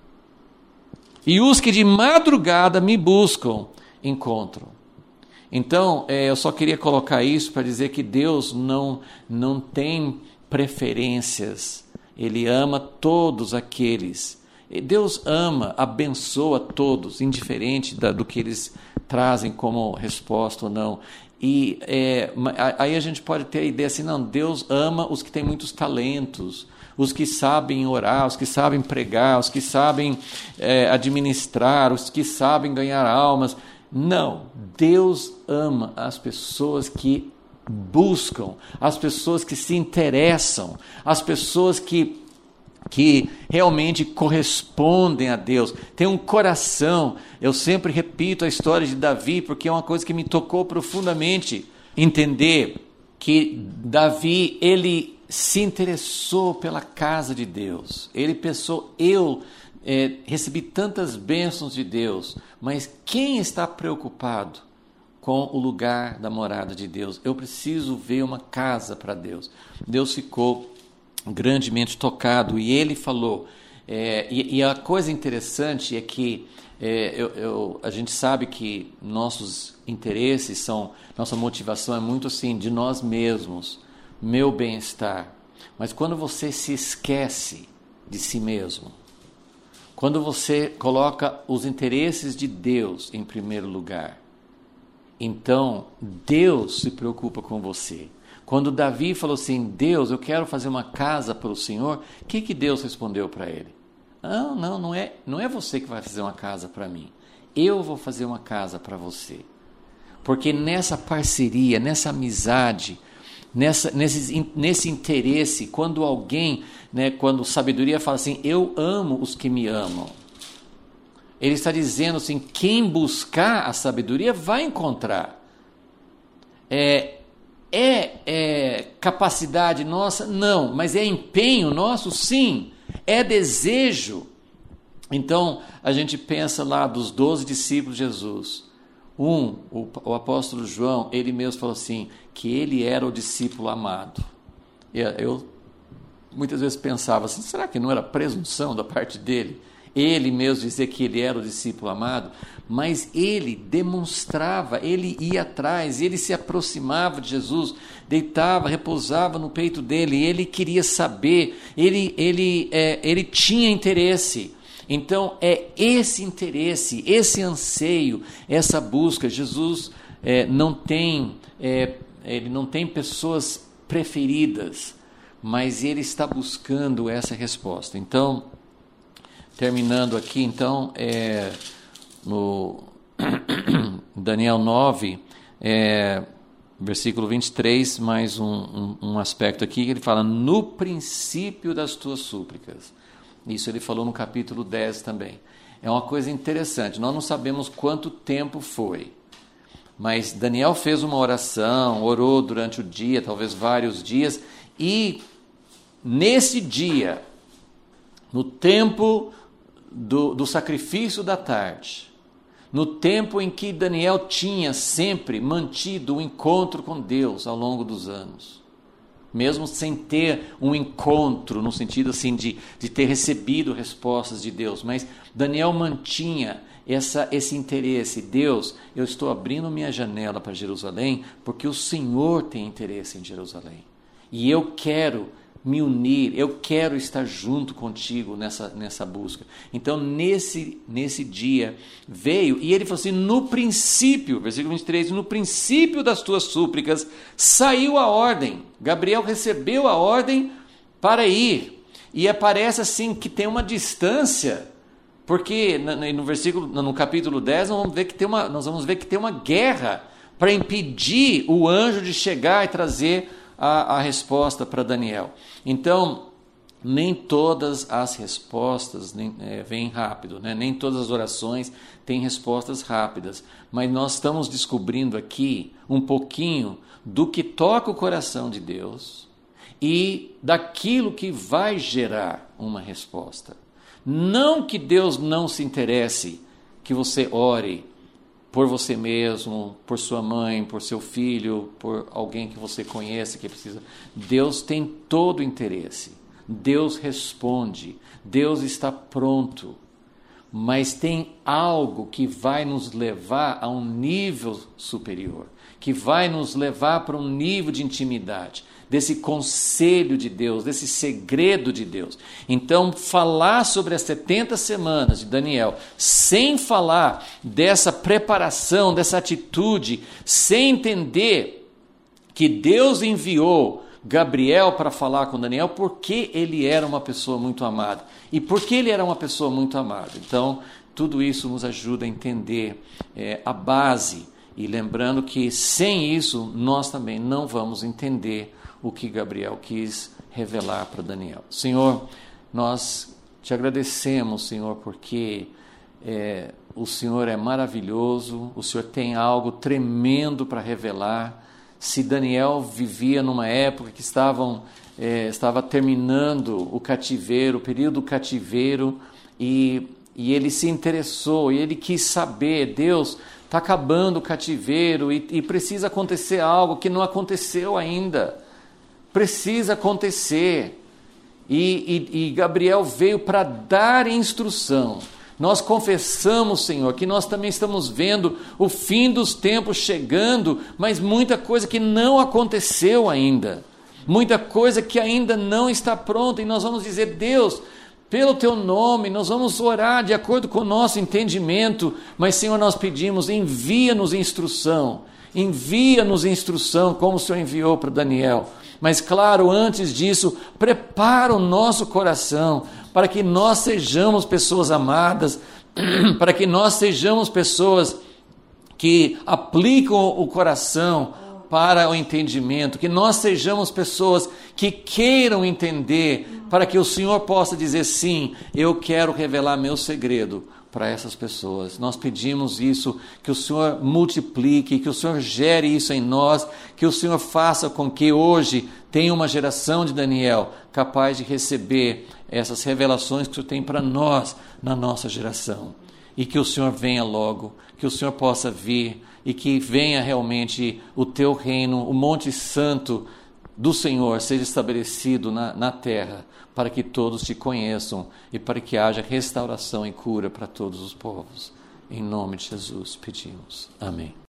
e os que de madrugada me buscam, encontram. Então, eu só queria colocar isso para dizer que Deus não tem preferências. Ele ama todos aqueles. Deus ama, abençoa todos, indiferente do que eles trazem como resposta ou não. E aí a gente pode ter a ideia assim, não, Deus ama os que têm muitos talentos, os que sabem orar, os que sabem pregar, os que sabem administrar, os que sabem ganhar almas. Não, Deus ama as pessoas que buscam, as pessoas que se interessam, as pessoas que realmente correspondem a Deus, tem um coração. Eu sempre repito a história de Davi, porque é uma coisa que me tocou profundamente, entender que Davi, ele se interessou pela casa de Deus, ele pensou, recebi tantas bênçãos de Deus, mas quem está preocupado com o lugar da morada de Deus? Eu preciso ver uma casa para Deus. Deus ficou grandemente tocado e ele falou, e a coisa interessante é que a gente sabe que nossos interesses nossa motivação é muito assim, de nós mesmos, meu bem-estar, mas quando você se esquece de si mesmo, quando você coloca os interesses de Deus em primeiro lugar, então Deus se preocupa com você. Quando Davi falou assim, Deus, eu quero fazer uma casa para o Senhor, o que Deus respondeu para ele? Não é você que vai fazer uma casa para mim, eu vou fazer uma casa para você. Porque nessa parceria, nessa amizade, nesse interesse, quando alguém, quando sabedoria fala assim, eu amo os que me amam, ele está dizendo assim, quem buscar a sabedoria vai encontrar. Capacidade nossa? Não, mas é empenho nosso? Sim. É desejo. Então, a gente pensa lá dos 12 discípulos de Jesus. O apóstolo João, ele mesmo falou assim, que ele era o discípulo amado. Eu muitas vezes pensava assim, será que não era presunção da parte dele? Ele mesmo dizer que ele era o discípulo amado, mas ele demonstrava, ele ia atrás, ele se aproximava de Jesus, deitava, repousava no peito dele, ele queria saber, ele tinha interesse. Então é esse interesse, esse anseio, essa busca. Jesus ele não tem pessoas preferidas, mas ele está buscando essa resposta. Então, terminando aqui, então, no Daniel 9, versículo 23, mais um aspecto aqui, que ele fala, no princípio das tuas súplicas. Isso ele falou no capítulo 10 também. É uma coisa interessante, nós não sabemos quanto tempo foi, mas Daniel fez uma oração, orou durante o dia, talvez vários dias, e nesse dia, no tempo do sacrifício da tarde, no tempo em que Daniel tinha sempre mantido um encontro com Deus ao longo dos anos, mesmo sem ter um encontro no sentido assim de ter recebido respostas de Deus, mas Daniel mantinha esse interesse. Deus, eu estou abrindo minha janela para Jerusalém porque o Senhor tem interesse em Jerusalém e eu quero me unir, eu quero estar junto contigo nessa busca. Então nesse dia veio, e ele falou assim, no princípio, versículo 23, no princípio das tuas súplicas saiu a ordem. Gabriel recebeu a ordem para ir, e aparece assim que tem uma distância Porque no capítulo 10 nós vamos ver que tem uma guerra para impedir o anjo de chegar e trazer a resposta para Daniel. Então, nem todas as respostas vêm rápido, né? Nem todas as orações têm respostas rápidas, mas nós estamos descobrindo aqui um pouquinho do que toca o coração de Deus e daquilo que vai gerar uma resposta. Não que Deus não se interesse que você ore por você mesmo, por sua mãe, por seu filho, por alguém que você conhece que precisa. Deus tem todo o interesse. Deus responde. Deus está pronto. Mas tem algo que vai nos levar a um nível superior, que vai nos levar para um nível de intimidade, desse conselho de Deus, desse segredo de Deus. Então, falar sobre as 70 semanas de Daniel, sem falar dessa preparação, dessa atitude, sem entender que Deus enviou Gabriel para falar com Daniel, porque ele era uma pessoa muito amada. E porque ele era uma pessoa muito amada. Então, tudo isso nos ajuda a entender a base. E lembrando que sem isso, nós também não vamos entender o que Gabriel quis revelar para Daniel. Senhor, nós te agradecemos, Senhor, porque o Senhor é maravilhoso, o Senhor tem algo tremendo para revelar. Se Daniel vivia numa época que estava terminando o cativeiro, o período do cativeiro, e ele se interessou, e ele quis saber, Deus, está acabando o cativeiro e precisa acontecer algo que não aconteceu ainda. Precisa acontecer. E Gabriel veio para dar instrução. Nós confessamos, Senhor, que nós também estamos vendo o fim dos tempos chegando, mas muita coisa que não aconteceu ainda. Muita coisa que ainda não está pronta. E nós vamos dizer, Deus, pelo Teu nome, nós vamos orar de acordo com o nosso entendimento. Mas, Senhor, nós pedimos, envia-nos instrução. Envia-nos instrução, como o Senhor enviou para Daniel. Mas, claro, antes disso, prepara o nosso coração para que nós sejamos pessoas amadas, para que nós sejamos pessoas que aplicam o coração para o entendimento, que nós sejamos pessoas que queiram entender, para que o Senhor possa dizer, sim, eu quero revelar meu segredo para essas pessoas. Nós pedimos isso, que o Senhor multiplique, que o Senhor gere isso em nós, que o Senhor faça com que hoje tenha uma geração de Daniel capaz de receber essas revelações que o Senhor tem para nós na nossa geração. E que o Senhor venha logo, que o Senhor possa vir e que venha realmente o Teu reino, o Monte Santo do Senhor seja estabelecido na terra, para que todos Te conheçam e para que haja restauração e cura para todos os povos. Em nome de Jesus pedimos. Amém.